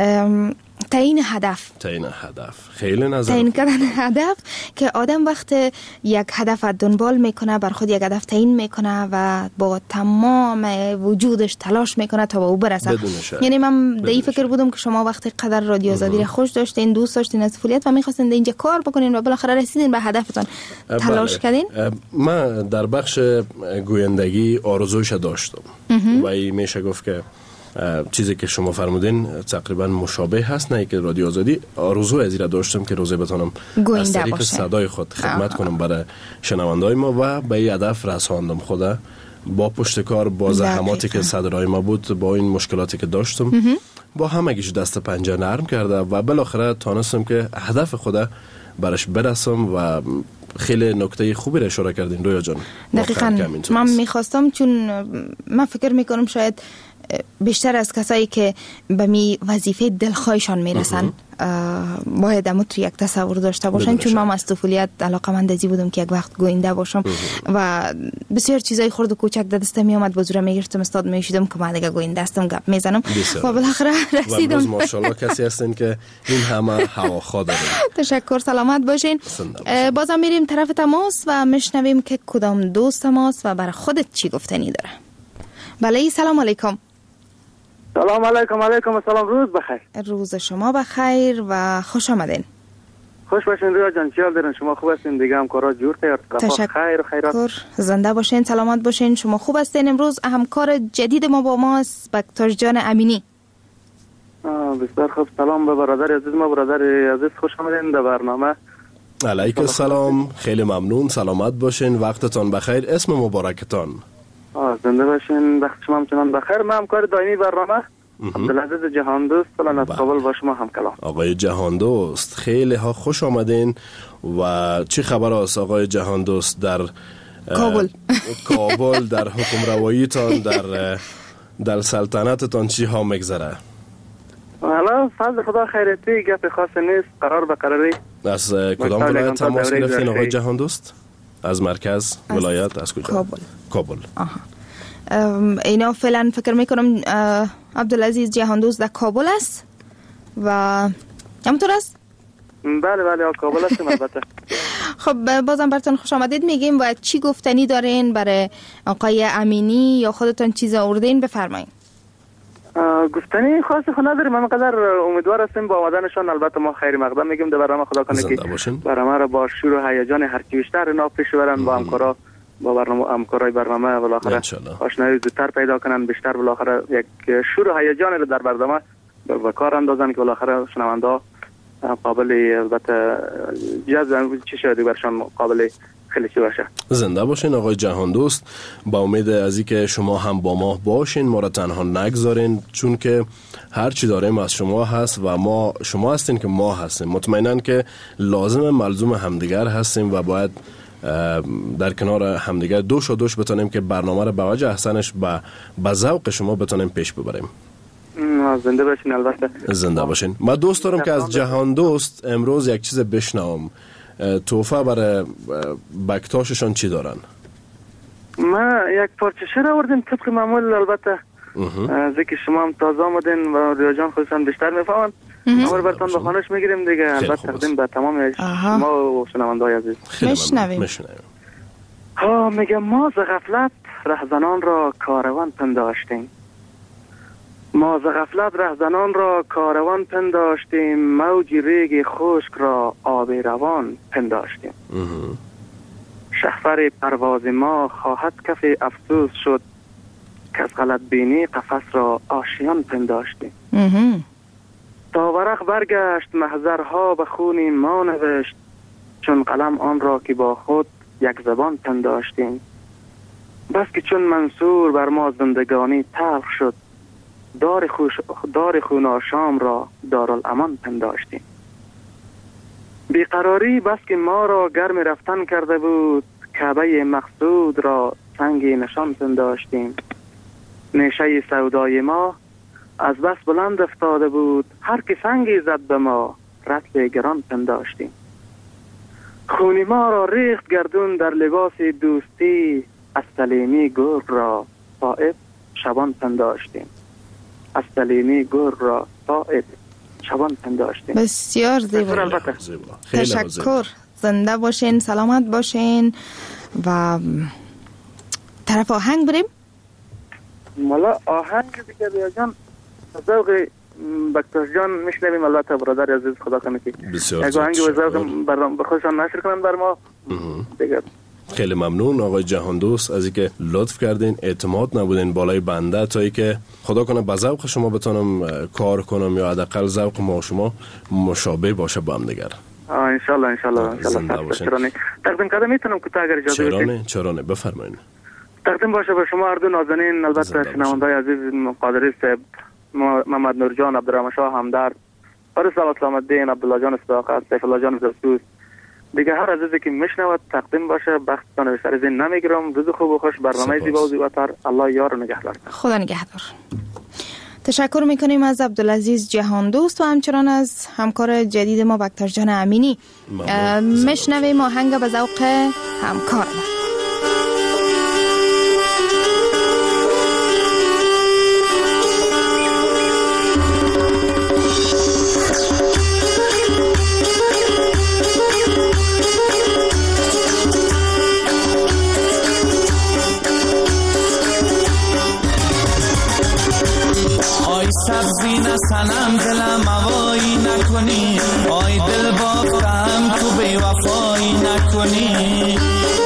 تعیین هدف
تعیین هدف خیلی نظر
تعیین کردن هدف که آدم وقت یک هدف دنبال میکنه، بر خود یک هدف تعیین میکنه و با تمام وجودش تلاش میکنه تا به او برسه. یعنی من در این فکر بودم که شما وقتی قدر رادیو آزادی را خوش داشتین، دوست داشتین از طفولیت و میخواستین اینجا کار بکنین و بالاخره رسیدین به هدفتون، تلاش کردین.
من در بخش گویندگی آرزویش داشتم و این میشه گفت که چیزی که شما فرمودین تقریبا مشابه هست. نه که رادیو آزادی آرزو از این داشتم که روزی بتونم از طریق صدای خود خدمت کنم برای شنوندای ما و به این هدف رساندم. خدا با پشتکار با زحماتی که صدرای ما بود، با این مشکلاتی که داشتم، با همگیش دست پنجه نرم کرده و بالاخره تونستم که هدف خدا برش برسم و خیلی نکته خوبی را اشاره کردین رویا جان.
دقیقاً من میخواستم، چون من فکر میکنم شاید بیشتر از کسایی که به می وظیفه دلخواهشان میرسن باید امو تو یک تصور داشته باشن، چون من از طفولیت علاقه‌مند ازی بودم که یک وقت گوینده باشم و بسیار چیزای خرد و کوچک در دستم می اومد، بازور میگرفتم استاد میشیدم که من دیگه گوینده هستم، گپ میزنم و بالاخره رسیدم.
و ماشاءالله کسی هستین که این همه هواخواه دارین.
تشکر، سلامت باشین. بازم میریم طرف تماس و میشنویم که کدام دوست ماست و برای خودت چی گفتنی داره. بله، سلام علیکم.
سلام علیکم. علیکم السلام. روز بخیر.
روز شما بخیر و خوش آمدین.
خوش باشین رویا جان. چی حال دارین؟ شما خوب هستین؟ دیگه همکارا جور تیار
تشکر.
خیر و خیرات.
زنده باشین، سلامت باشین. شما خوب هستین؟ امروز همکار جدید ما با ماست بکتاش جان امینی.
بسیار خوب. سلام به برادر عزیز ما. برادر عزیز خوش آمدین در برنامه.
علیکم السلام. خیلی ممنون. سلامت باشین. وقتتان بخیر. اسم مبارکتان؟
زنده باشین. وقت شما همچنان بخیر. من همکار دائمی برنامه عبدالعزیز جهان دوست فلان از کابل با شما هم کلام.
آقای جهان دوست خیلی ها خوش آمدین و چی خبر است آقای جهان دوست در
کابل؟
کابل در حکم رواییتان در در سلطنتتان چی ها میگذره؟
حالا فضل خدا خیرتی گپ خاصی نیست. قرار به قراری.
از کدام ولایت تماس گرفتین آقای جهان دوست؟ از مرکز ولایت؟ از کجا؟
کابل.
کابل.
آها. اینا فعلا فکر میکنم عبدالعزیز جهان دوست در کابل است و همونطور است؟
بله بله کابل هستیم البته.
خب بازم براتون خوش آمدید میگیم و چی گفتنی دارین برای آقای امینی یا خودتون چیز آوردین؟ بفرمایید.
گفتنی خاصی خود نداریم. من قدر امیدوار هستیم با آمدنشان. البته ما خیر مقدم میگیم در برنامه. خدا کنه که برنامه را با شور و هیجان هر چی بیشتر اینا پیش برن با همکارا با برنامه همکارای برنامه بالاخره آشنایی زودتر پیدا کنن، بیشتر بالاخره یک شور و هیجان رو در برنامه به کار اندازن که بالاخره شنوندا قابل البته جذب چی شده برشان قابل خیلی چی باشه.
زنده باشین آقای جهان دوست. با امید از اینکه شما هم با ما باشین، ما را تنها نگذارین، چون که هر چی داریم از شما هست و ما شما هستین که ما هستیم. مطمئناً که لازم ملزوم همدیگر هستیم و باید در کنار همدیگر دوش و دوش بتونیم که برنامه را به وجه احسنش به به ذوق شما بتونیم پیش ببریم.
زنده باشین. البته
زنده باشین. من دوست دارم که از جهان دوست امروز یک چیز بشنوم. توفه برای بکتاششان چی دارن؟
ما یک پارچه شعر آوردیم طبق معمول. البته از اینکه شما هم تازه آمدین و ریا جان خودشان بیشتر میفهمند ما برتان به خانش میگیریم دیگه. البته تقدیم به تمام شما و شنونده‌های عزیز.
میشنویم.
ها میگم ما ز غفلت رهزنان را کاروان پنداشتیم، ما ز غفلت رهزنان را کاروان پنداشتیم، موج ریگ خشک را آب روان پنداشتیم. شهپر پرواز ما خواهد کف افسوس شد، که از غلط بینی قفس را آشیان پنداشتیم. تا ورق برگشت محضرها به خون ما نوشت، چون قلم آن را که با خود یک زبان پنداشتیم. بس که چون منصور بر ما زندگانی تلخ شد، دار, خوش دار خون شام را دارالامان پنداشتیم. بیقراری بس که ما را گرم رفتن کرده بود، کعبه مقصود را سنگی نشان پنداشتیم. نیشه سودای ما از بس بلند افتاده بود، هر که سنگی زد به ما رطل گران پنداشتیم. خونی ما را ریخت گردون در لباس دوستی، از سلیمی گرگ را صائب شبان پنداشتیم. از سلیمی گرگ را صائب شبان پنداشتیم.
بسیار زیبا. تشکر. زنده باشین، سلامت باشین. و طرف آهنگ بریم.
مالا آهنگ دیگه بیا جان ذوق بکتاش جان میشنویم. البته برادر عزیز خدا کنه که اگه آهنگ و ذوق برام بخوشان نشر کنن بر ما دیگه.
خیلی ممنون آقای جهان دوست از اینکه لطف کردین، اعتماد نبودین بالای بنده تا اینکه خدا کنه با ذوق شما بتونم کار کنم یا حداقل ذوق ما و شما مشابه باشه با هم دیگر.
آه ان شاء الله ان شاء الله ان شاء الله. تقدیم کردم میتونم کوتاه اگر اجازه بدید.
چرا نه چرا نه بفرمایید.
تقدیم باشه به شما اردو نازنین، البته شنونده‌های عزیز قادری صاحب، محمد نورجان، عبدالرحمن شاه همدرد، فارس سلام الدین، عبدالله جان صداقت، سیف الله جان زرتوس، دیگه هر عزیزی که میشنود تقدیم باشه. بختتان به سر زین نمیگیرم. روز خوب و خوش، برنامه زیبا و زیباتر. الله یار و نگهدار.
خدا نگهدار. تشکر میکنیم از عبدالعزیز جهان دوست و همچنان از همکار جدید ما بکتاش جان امینی. میشنویم آهنگ به ذوق همکار ما.
سبزی نسنم دلم هوایی نکنی، آی دل بافتم تو بی وفایی نکنی،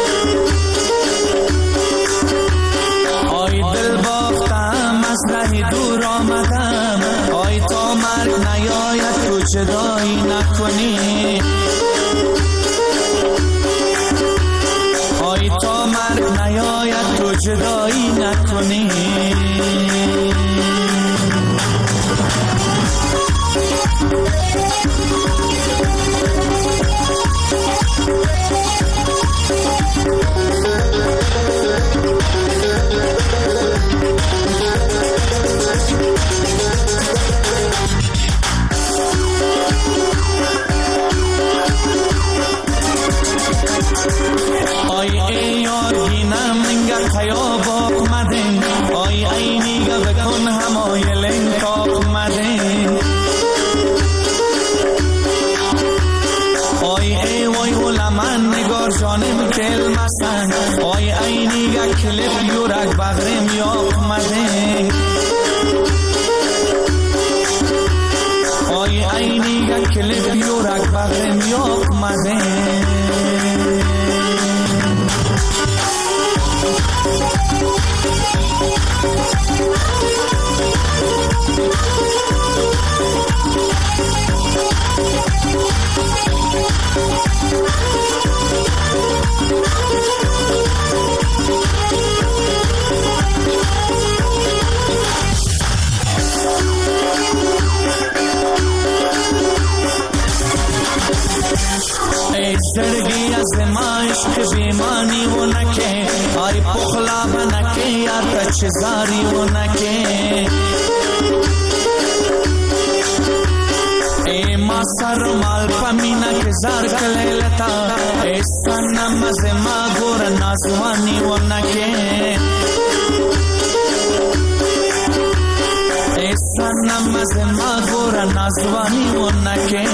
آی دل بافتم از راه دور آمدم، آی تا مرگ نیاید تو جدایی نکنی، آی تا مرگ نیاید تو جدایی نکنی. آی ای یار گینم منگر خیابا مدن، آی ای نیگه بکن همایل انتاق مدن، آی ای وای ولمن نگار جانم کل مسن، آی ای نیگه کلپ یورک بغرم یاق مدن، آی ای نیگه کلپ یورک بغرم یاق مدن. ای سرگی از ماش که بیمانی و نکه، آی پخلا بنکه یا تچزاری و نکه، ای ما سر مال پمینا که زار کلیلتا، ای سنم از ما گور نازوانی و نکه، ناز مغور نازوانی و نکه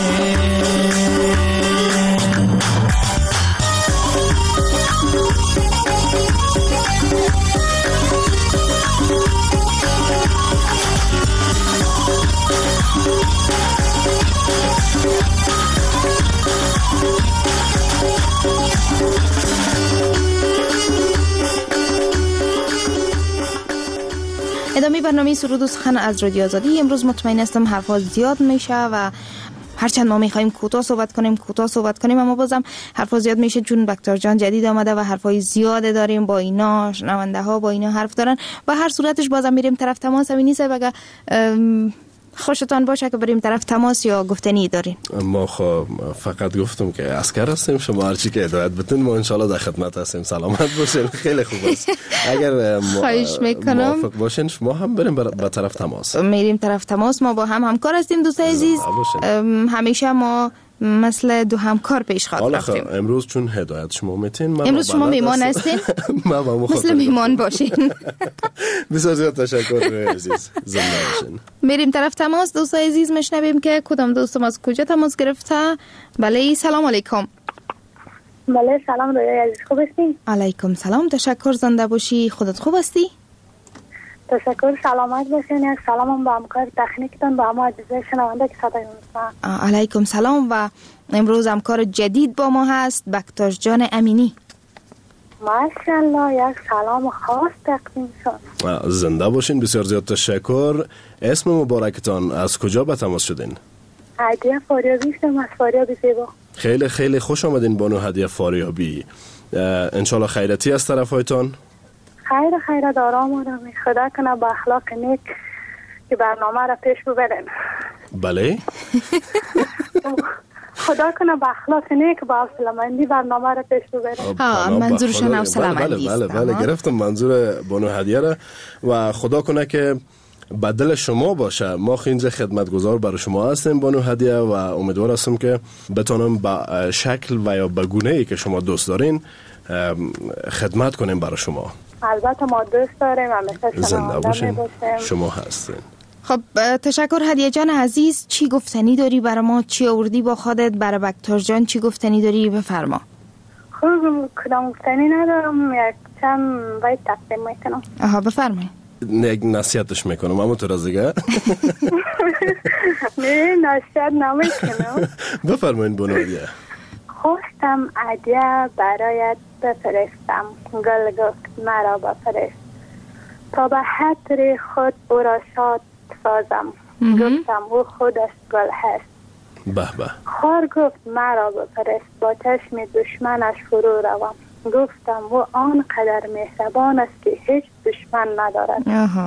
ادامه برنامه سرود و سخن از رادیو آزادی. امروز مطمئن هستم حرفا زیاد میشه و هرچند ما میخوایم کوتاه صحبت کنیم کوتاه صحبت کنیم اما بازم حرفا زیاد میشه چون بکتر جان جدید آمده و حرفای زیاد داریم با اینا، شنونده ها با اینا حرف دارن و هر صورتش بازم میریم طرف تماس. همین نیست بگه خوشتان باشه که بریم طرف تماس یا گفتنی دارین؟
ما خب فقط گفتم که عسکر هستیم، شما هرچی که هدایت بتون ما انشالله در خدمت هستیم. سلامت باشین. خیلی خوب است. اگر موافق باشین شما هم بریم به طرف تماس.
میریم طرف تماس. ما با هم همکار هستیم دوستای عزیز. همیشه ما مثل دو همکار پیش خواهد رفتیم.
امروز چون هدایت شما میتین،
امروز شما میمان هستین مثل میمان باشین.
بسیار زیاد تشکر عزیز. زنده باشین.
میریم طرف تماس. دوستای عزیز میشنویم که کدام دوستم از کجا تماس گرفته. بله سلام علیکم.
بله سلام رویا عزیز، خوب هستین؟
علیکم سلام، تشکر. زنده باشی. خودت خوب هستی؟
تشکر، سلامت باشین. یک سلام با همکار تکنیکتون با همه عزیزای شنونده که صدای میشنون.
علیکم سلام. و امروز همکار جدید با ما هست بکتاش جان امینی.
ماشاءالله، یک سلام خاص تقدیم شد.
زنده باشین. بسیار زیاد تشکر. اسم مبارکتان، از کجا به تماس شدین؟
هدیه فاریابی هستم، از فاریابی زیبا.
خیلی خیلی خوش آمدین بانو هدیه فاریابی. انشالله خیرتی از طرفایتان.
خیر خیر دارم آرام. خدا کنه با اخلاق نیک که برنامه را پیش ببرین.
بله.
خدا کنه با اخلاق نیک با حوصله‌مندی برنامه را پیش ببرین.
ها منظورشون حوصله‌مندی است.
بله بله بله گرفتم منظور بانو هدیه را و خدا کنه که بدل شما باشه. ما خیلی خدمتگزار برای شما هستیم بانو هدیه و امیدوار هستم که بتونم با شکل و یا به گونه‌ای که شما دوست دارین خدمت کنیم برای شما.
البته ما دوست داریم و مثل
زنده باشین. شما هستین.
خب تشکر هدیه جان عزیز. چی گفتنی داری برای ما؟ چی آوردی با خودت؟ برای بکتر جان چی گفتنی داری؟ بفرما.
خب کدام گفتنی ندارم، یک چند باید تقدیم میکنم.
آها بفرمایید.
یک نصیحتش میکنم اما تو را دیگه.
نه نصیحت نمیکنم.
بفرمایید بانو هدیه.
خواستم هدیه برایت بفرستم، گل گفت مرا بفرست تا به خاطر خود او را شاد سازم. گفتم او خودش گل هست.
به به.
خار گفت مرا بفرست با چشم دشمنش فرو روم. گفتم او آنقدر مهربان است که هیچ دشمن ندارد.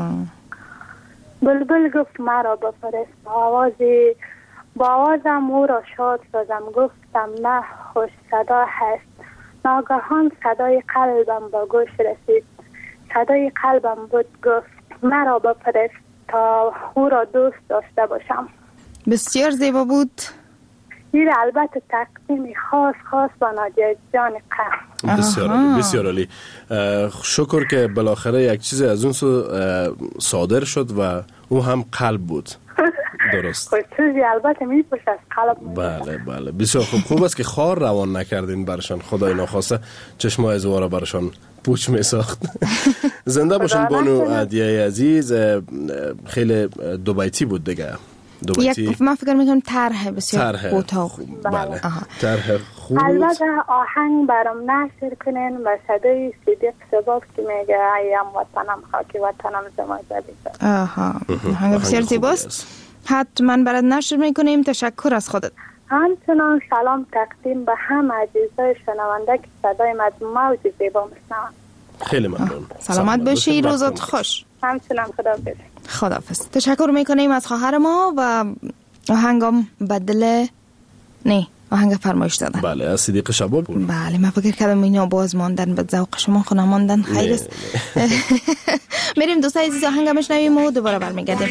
بلبل گفت مرا بفرست با آواز با آوازم او را شاد سازم. گفتم نه خوش صدا هست. ناگهان صدای قلبم با گوش رسید. صدای قلبم بود گفت مرا بفرست تا او را دوست داشته باشم.
بسیار زیبا بود.
این البته تقدیم خاص خاص با نادیه جان قم.
بسیار عالی بسیار عالی. شکر که بالاخره یک چیز از اون صادر شد و او هم قلب بود. درست.
خود چیزی البته میپوش از قلب.
بله بله بسیار خوب. خوب است که خار روان نکردین برشان. خدای ناخواسته چشمای زوارا برشان پوچ میساخت. زنده باشین بانو هدیه عزیز. خیلی دو بیتی بود دیگه. دو بیتی.
یک من فکر میکنم طرح بسیار کوتاه.
بله طرح خوب.
البته آهنگ برام نشر کنین و صدای صدیق سباب که میگه ایم وطنم خاکی وطنم زمازدی.
آها آهنگ بسیار زیباست. حتما برات نشر میکنیم. تشکر از خودت.
همچنان سلام تقدیم به هم عزیزای شنونده که صدای موج زیبا میشنوند.
خیلی ممنون.
سلامت باشی. روزت خوش.
همچنان خداحافظ.
خداحافظ. تشکر میکنیم از خواهر ما و آهنگم بدل نه آهنگ فرمایش دادن.
بله از صدیق شباب.
بله من فکر کردم اینا باز ماندن به ذوق شما خونه ماندن. خیر است. میریم دوستای عزیز آهنگ بشنویم و دوباره برمیگردیم.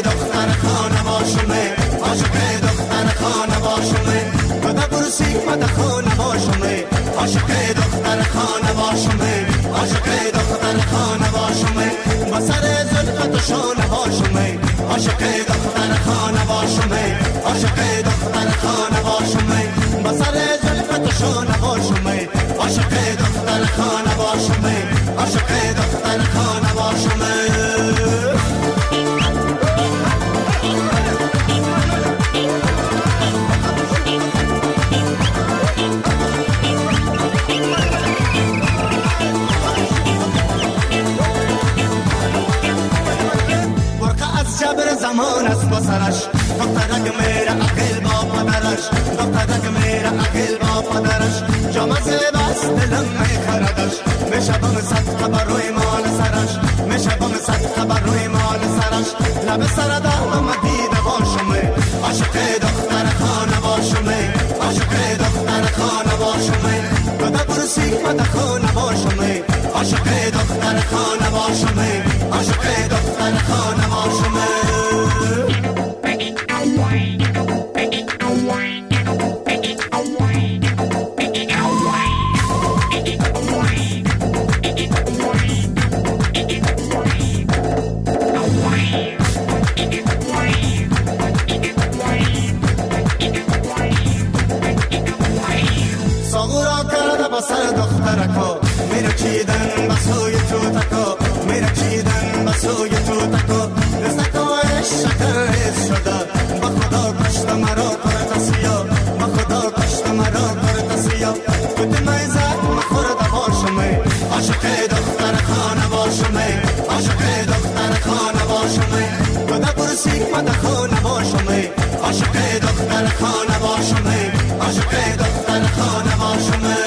دختر خانه باشمه عاشق دختر خانه باشمه کدا برسی مد خانه باشمه عاشق دختر خانه باشمه عاشق دختر خانه باشمه با سر زلفت و شانه باشمه عاشق دختر خانه باشمه عاشق دختر خانه باشمه با سر زلفت و شانه باشمه عاشق دختر خانه باشمه عاشق دختر خانه باشمه جبر زمان است با سرش دخترک میره عقل با پدرش دخترک میره عقل با پدرش جامعه بس دلم میخردش میشه بام صد خبر روی مال سرش میشه بام صد خبر روی مال سرش لب سر دارم دیده باشمه عاشق دختر خانه باشمه عاشق دختر خانه باشمه کدا برسی مد خانه باشمه عاشق دختر خانه باشمه عاشق دختر خانه باشمه ساغورا کرده با سر دخترکا میره چیدن بسوی تو تکا میره چیدن بسوی تو تکا رزدکای شکر ریز شده با خدا کشت مرا کرد سیا با خدا کشت مرا کرد سیا کتی میزد مخورده باشمه عاشق دختر خانه باشمه عاشق دختر خانه باشمه کدا برسی مد خانه باشمه عاشق دختر خانه باشمه عاشق دختر خانه باشمه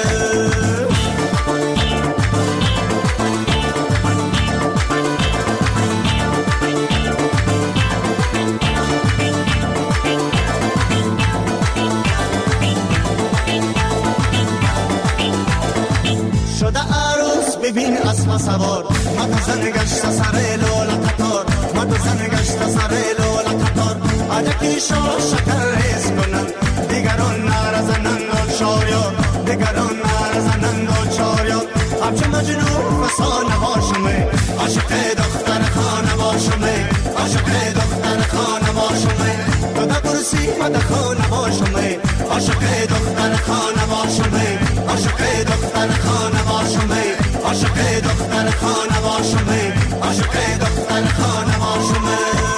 ببین اسب سوار ما تو زن گشت سر لولا قطار ما تو زن گشت سر لولا قطار عجکی شو شکر ریز کنن دیگران نرزنند و شاریار دیگران نرزنند و شاریار همچه مجنون فسانه باشمه عاشق دختر خانه باشمه عاشق دختر خانه باشمه کدا برسی مد خانه باشمه عاشق دختر خانه باشمه عاشق دختر خانه باشمه عاشق دختر خانه باشمه عاشق دختر خانه باشمه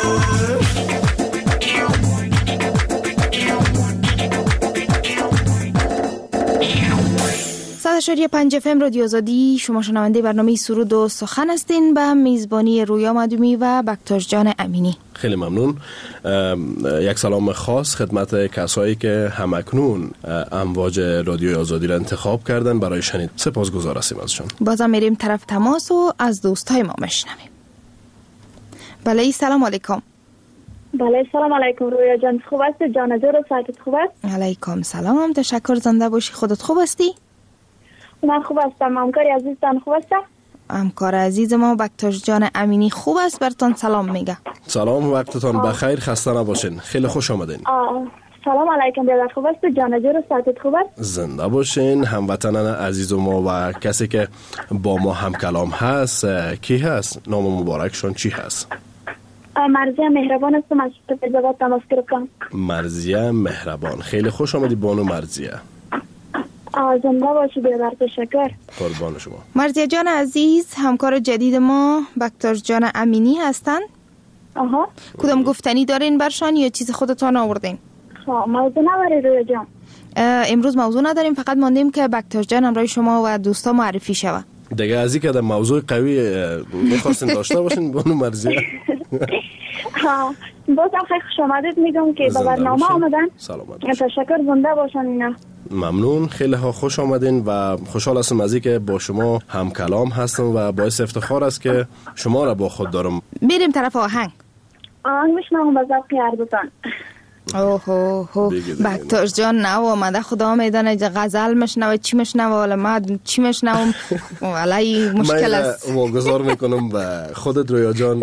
صد و شش پنج اف ام رادیو آزادی، شما شنونده برنامه سرود و سخن هستین به میزبانی رویا مدومی و بکتاش جان امینی.
خیلی ممنون. یک سلام خاص خدمت کسایی که همکنون امواج رادیو آزادی را انتخاب کردن برای شنید. سپاسگزار هستیم ازشون.
بازم میریم طرف تماس و از دوستای ما میشنویم. بله سلام علیکم.
بله سلام علیکم رویا جان، خوب هستی؟ جان جور سایتت خوب است؟
علیکم سلام، تشکر، زنده باشی. خودت خوب هستی؟
من خوب هستم. همکاری عزیزتان خوب است؟
همکار عزیز ما بکتاش جان امینی خوب است، برتون سلام میگه.
سلام، وقتتان بخیر، خسته نباشین. خیلی خوش آمدین.
سلام علیکم برادر، خوب است؟ جان جور سایتت خوب است؟
زنده باشین. هموطنان عزیز ما و کسی که با ما هم کلام هست کی هست؟ نام مبارکشون چی هست؟
مرزیه مهربان هستم، از فیض‌آباد تماس گرفتم.
مرزیه مهربان، خیلی خوش آمدی بانو مرزیه.
زنده باشی برادر، تشکر.
قربان شما.
مرزیه جان عزیز، همکار جدید ما بکتاش جان امینی هستن.
آها.
کدام گفتنی دارین برشان یا چیز خودتان آوردین؟
خب موضوع نداری رویا جان؟
امروز موضوع نداریم، فقط ماندیم که بکتاش جان همراه شما و دوستا معرفی شوه.
دیگه از اینکه موضوع قوی می‌خواستین داشته باشین بانو مرزیه.
ها، بازم خیلی خوش آمدید میگم که به برنامه آمدن.
سلامت.
تشکر، زنده باشن اینا.
ممنون، خیلی ها خوش آمدین و خوشحال هستم از اینکه با شما هم کلام هستم و باعث افتخار است که شما را با خود دارم.
میریم طرف آهنگ.
آهنگ میشنم به ذوق هردوتان.
اوه اوه بکتاش جان نه آمده، خدا میدانه غزل مشنوه چی مشنوه، ولی ما چی مشنوم ولی مشکل است.
من واگذار میکنم به خودت رویا جان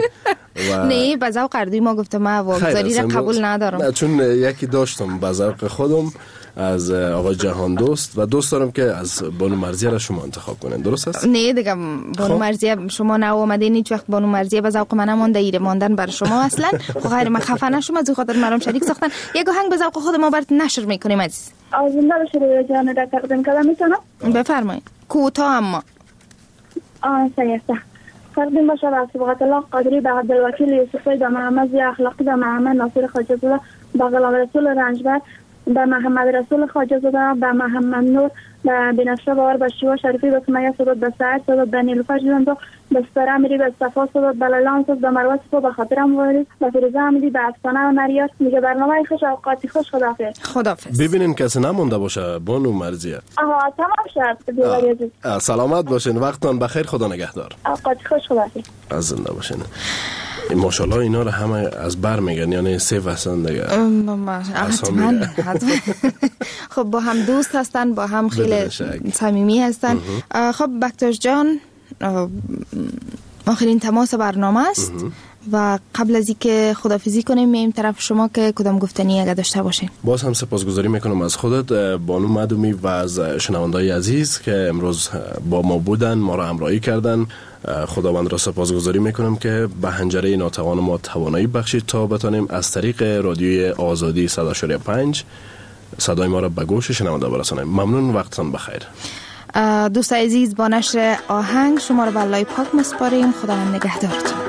و
نه به ذوق اردوی ما گفتم ما واگذاری را قبول ندارم.
نه چون یکی داشتم به ذوق خودم از آقای جهان دوست و دوست دارم که از بانو مرضیه را شما انتخاب کنین. درست است؟
نه دیگه بانو مرضیه شما نه اومدین هیچ وقت بانو مرضیه به ذوق من مونده ایره ماندن بر شما اصلا. خیر من خفه نشم از خاطر مرام شریک ساختن. یک آهنگ به ذوق خود ما برات نشر میکنیم عزیز.
آزنده بشه روی جان را تقدیم کردم میتونم؟
بفرمایید. کوتاه اما
آه سیسته تقدیم باشه به سبقت الله قادری به عبدالوکیل یوسفی به محمد زی اخلاقی به محمد ناصر خواجه زاده به غلام رسول رنجبر به محمد رسول خواجه زاده به محمد نور به بنفشه باور به شیوا شریفی به سمیه صداد به سعد صداد به نیلوفر جلندو به سپره امیری به صفا صداد به لیلان صداد به مروه صفا به خاطرم وارد به فیروزه امیری به افسانه و نریار. میگه برنامه خوش اوقاتی خوش. خداحافظ.
خداحافظ.
ببینین کسی نمونده باشه بانو مرضیه.
آها تمام شد. دیگه
سلامت باشین. وقتتون بخیر. خدا نگهدار.
اوقاتی خوش. خداحافظ.
از زنده باشین. ماشاءالله اینا رو همه از بر میگن یعنی سیف هستن دیگه.
حتما. خب با هم دوست هستن با هم خیلی صمیمی هستن. خب بکتاش جان آخرین تماس برنامه است و قبل از اینکه خدافظی کنیم میایم طرف شما که کدام گفتنی اگه داشته باشین.
باز هم سپاسگزاری میکنم از خودت بانو مدومی و از شنوندای عزیز که امروز با ما بودن ما را همراهی کردن. خداوند را سپاسگزاری میکنم که به حنجره ناتوان ما توانایی بخشید تا بتانیم از طریق رادیوی آزادی صد و شش پنج صدای ما را به گوش شنونده برسانیم. ممنون. وقتتان بخیر.
دوست عزیز با نشر آهنگ شما را به الله پاک مسپاریم. خداوند نگهدارتون.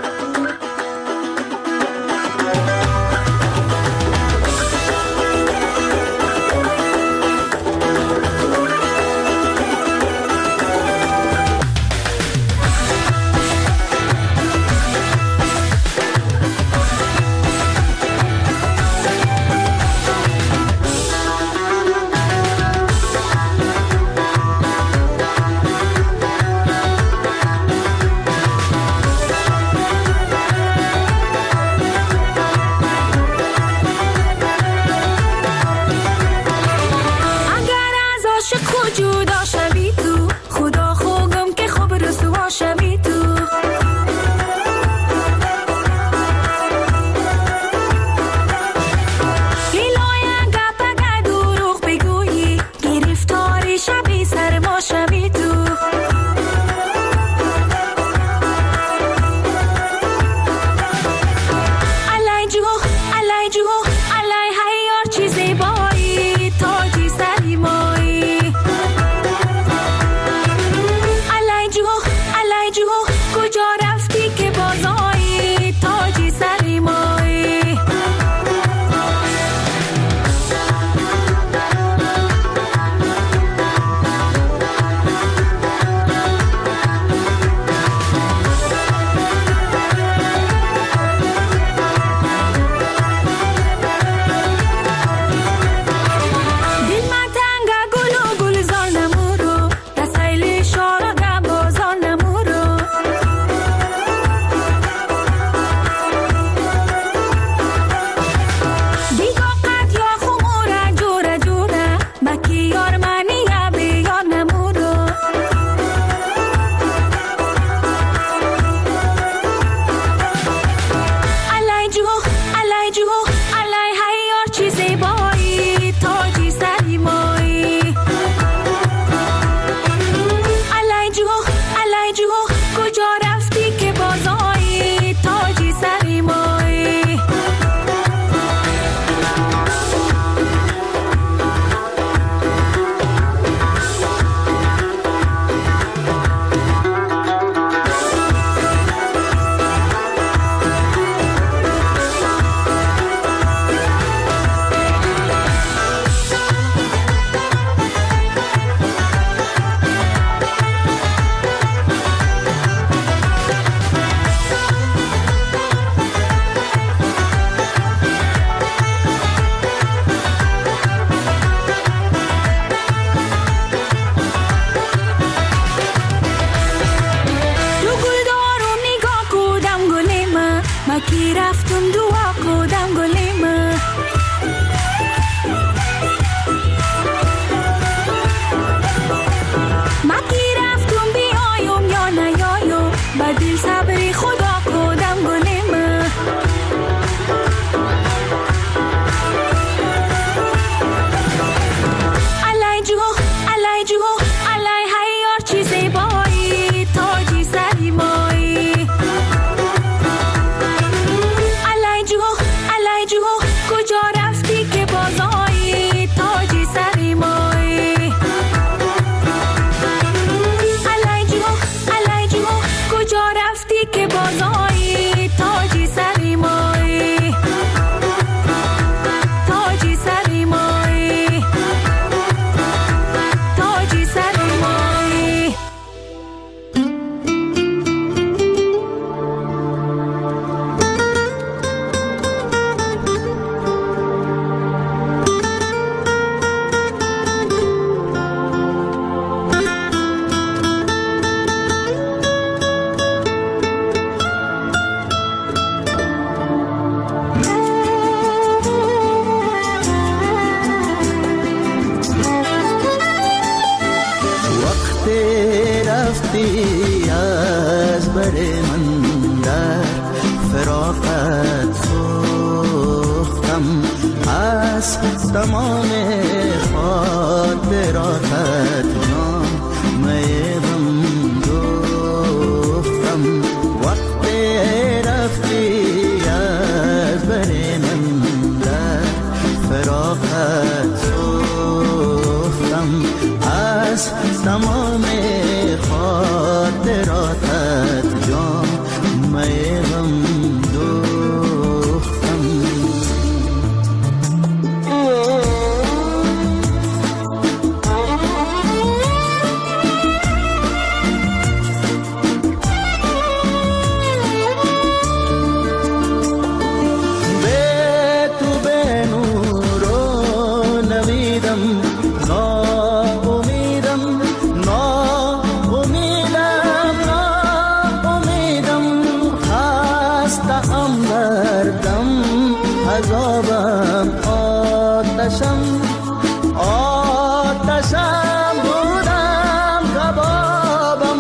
رفتی از بر من در فراقت سوختم از تمام خاطراتت نامه‌ام دوختم وقت رفتی از بر من در فراقت سوختم از تمام خاطراتت جامه‌ام دوختم به تو به نور و نویدم ناامیدم ناامیدم ناامیدم خسته‌ام دردم عذابم آتشم آتشم بودم کبابم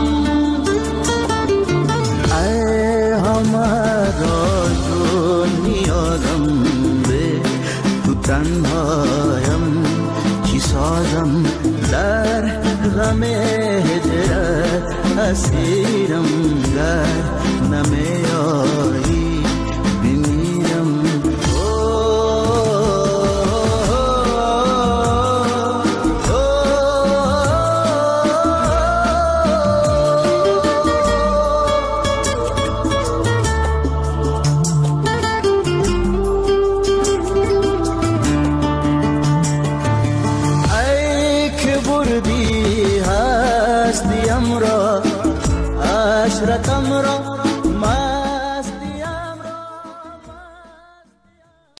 ای همراه تو نیازم به تو تنهایم چی سازم در غم هجرت اسیرم گر نمیاد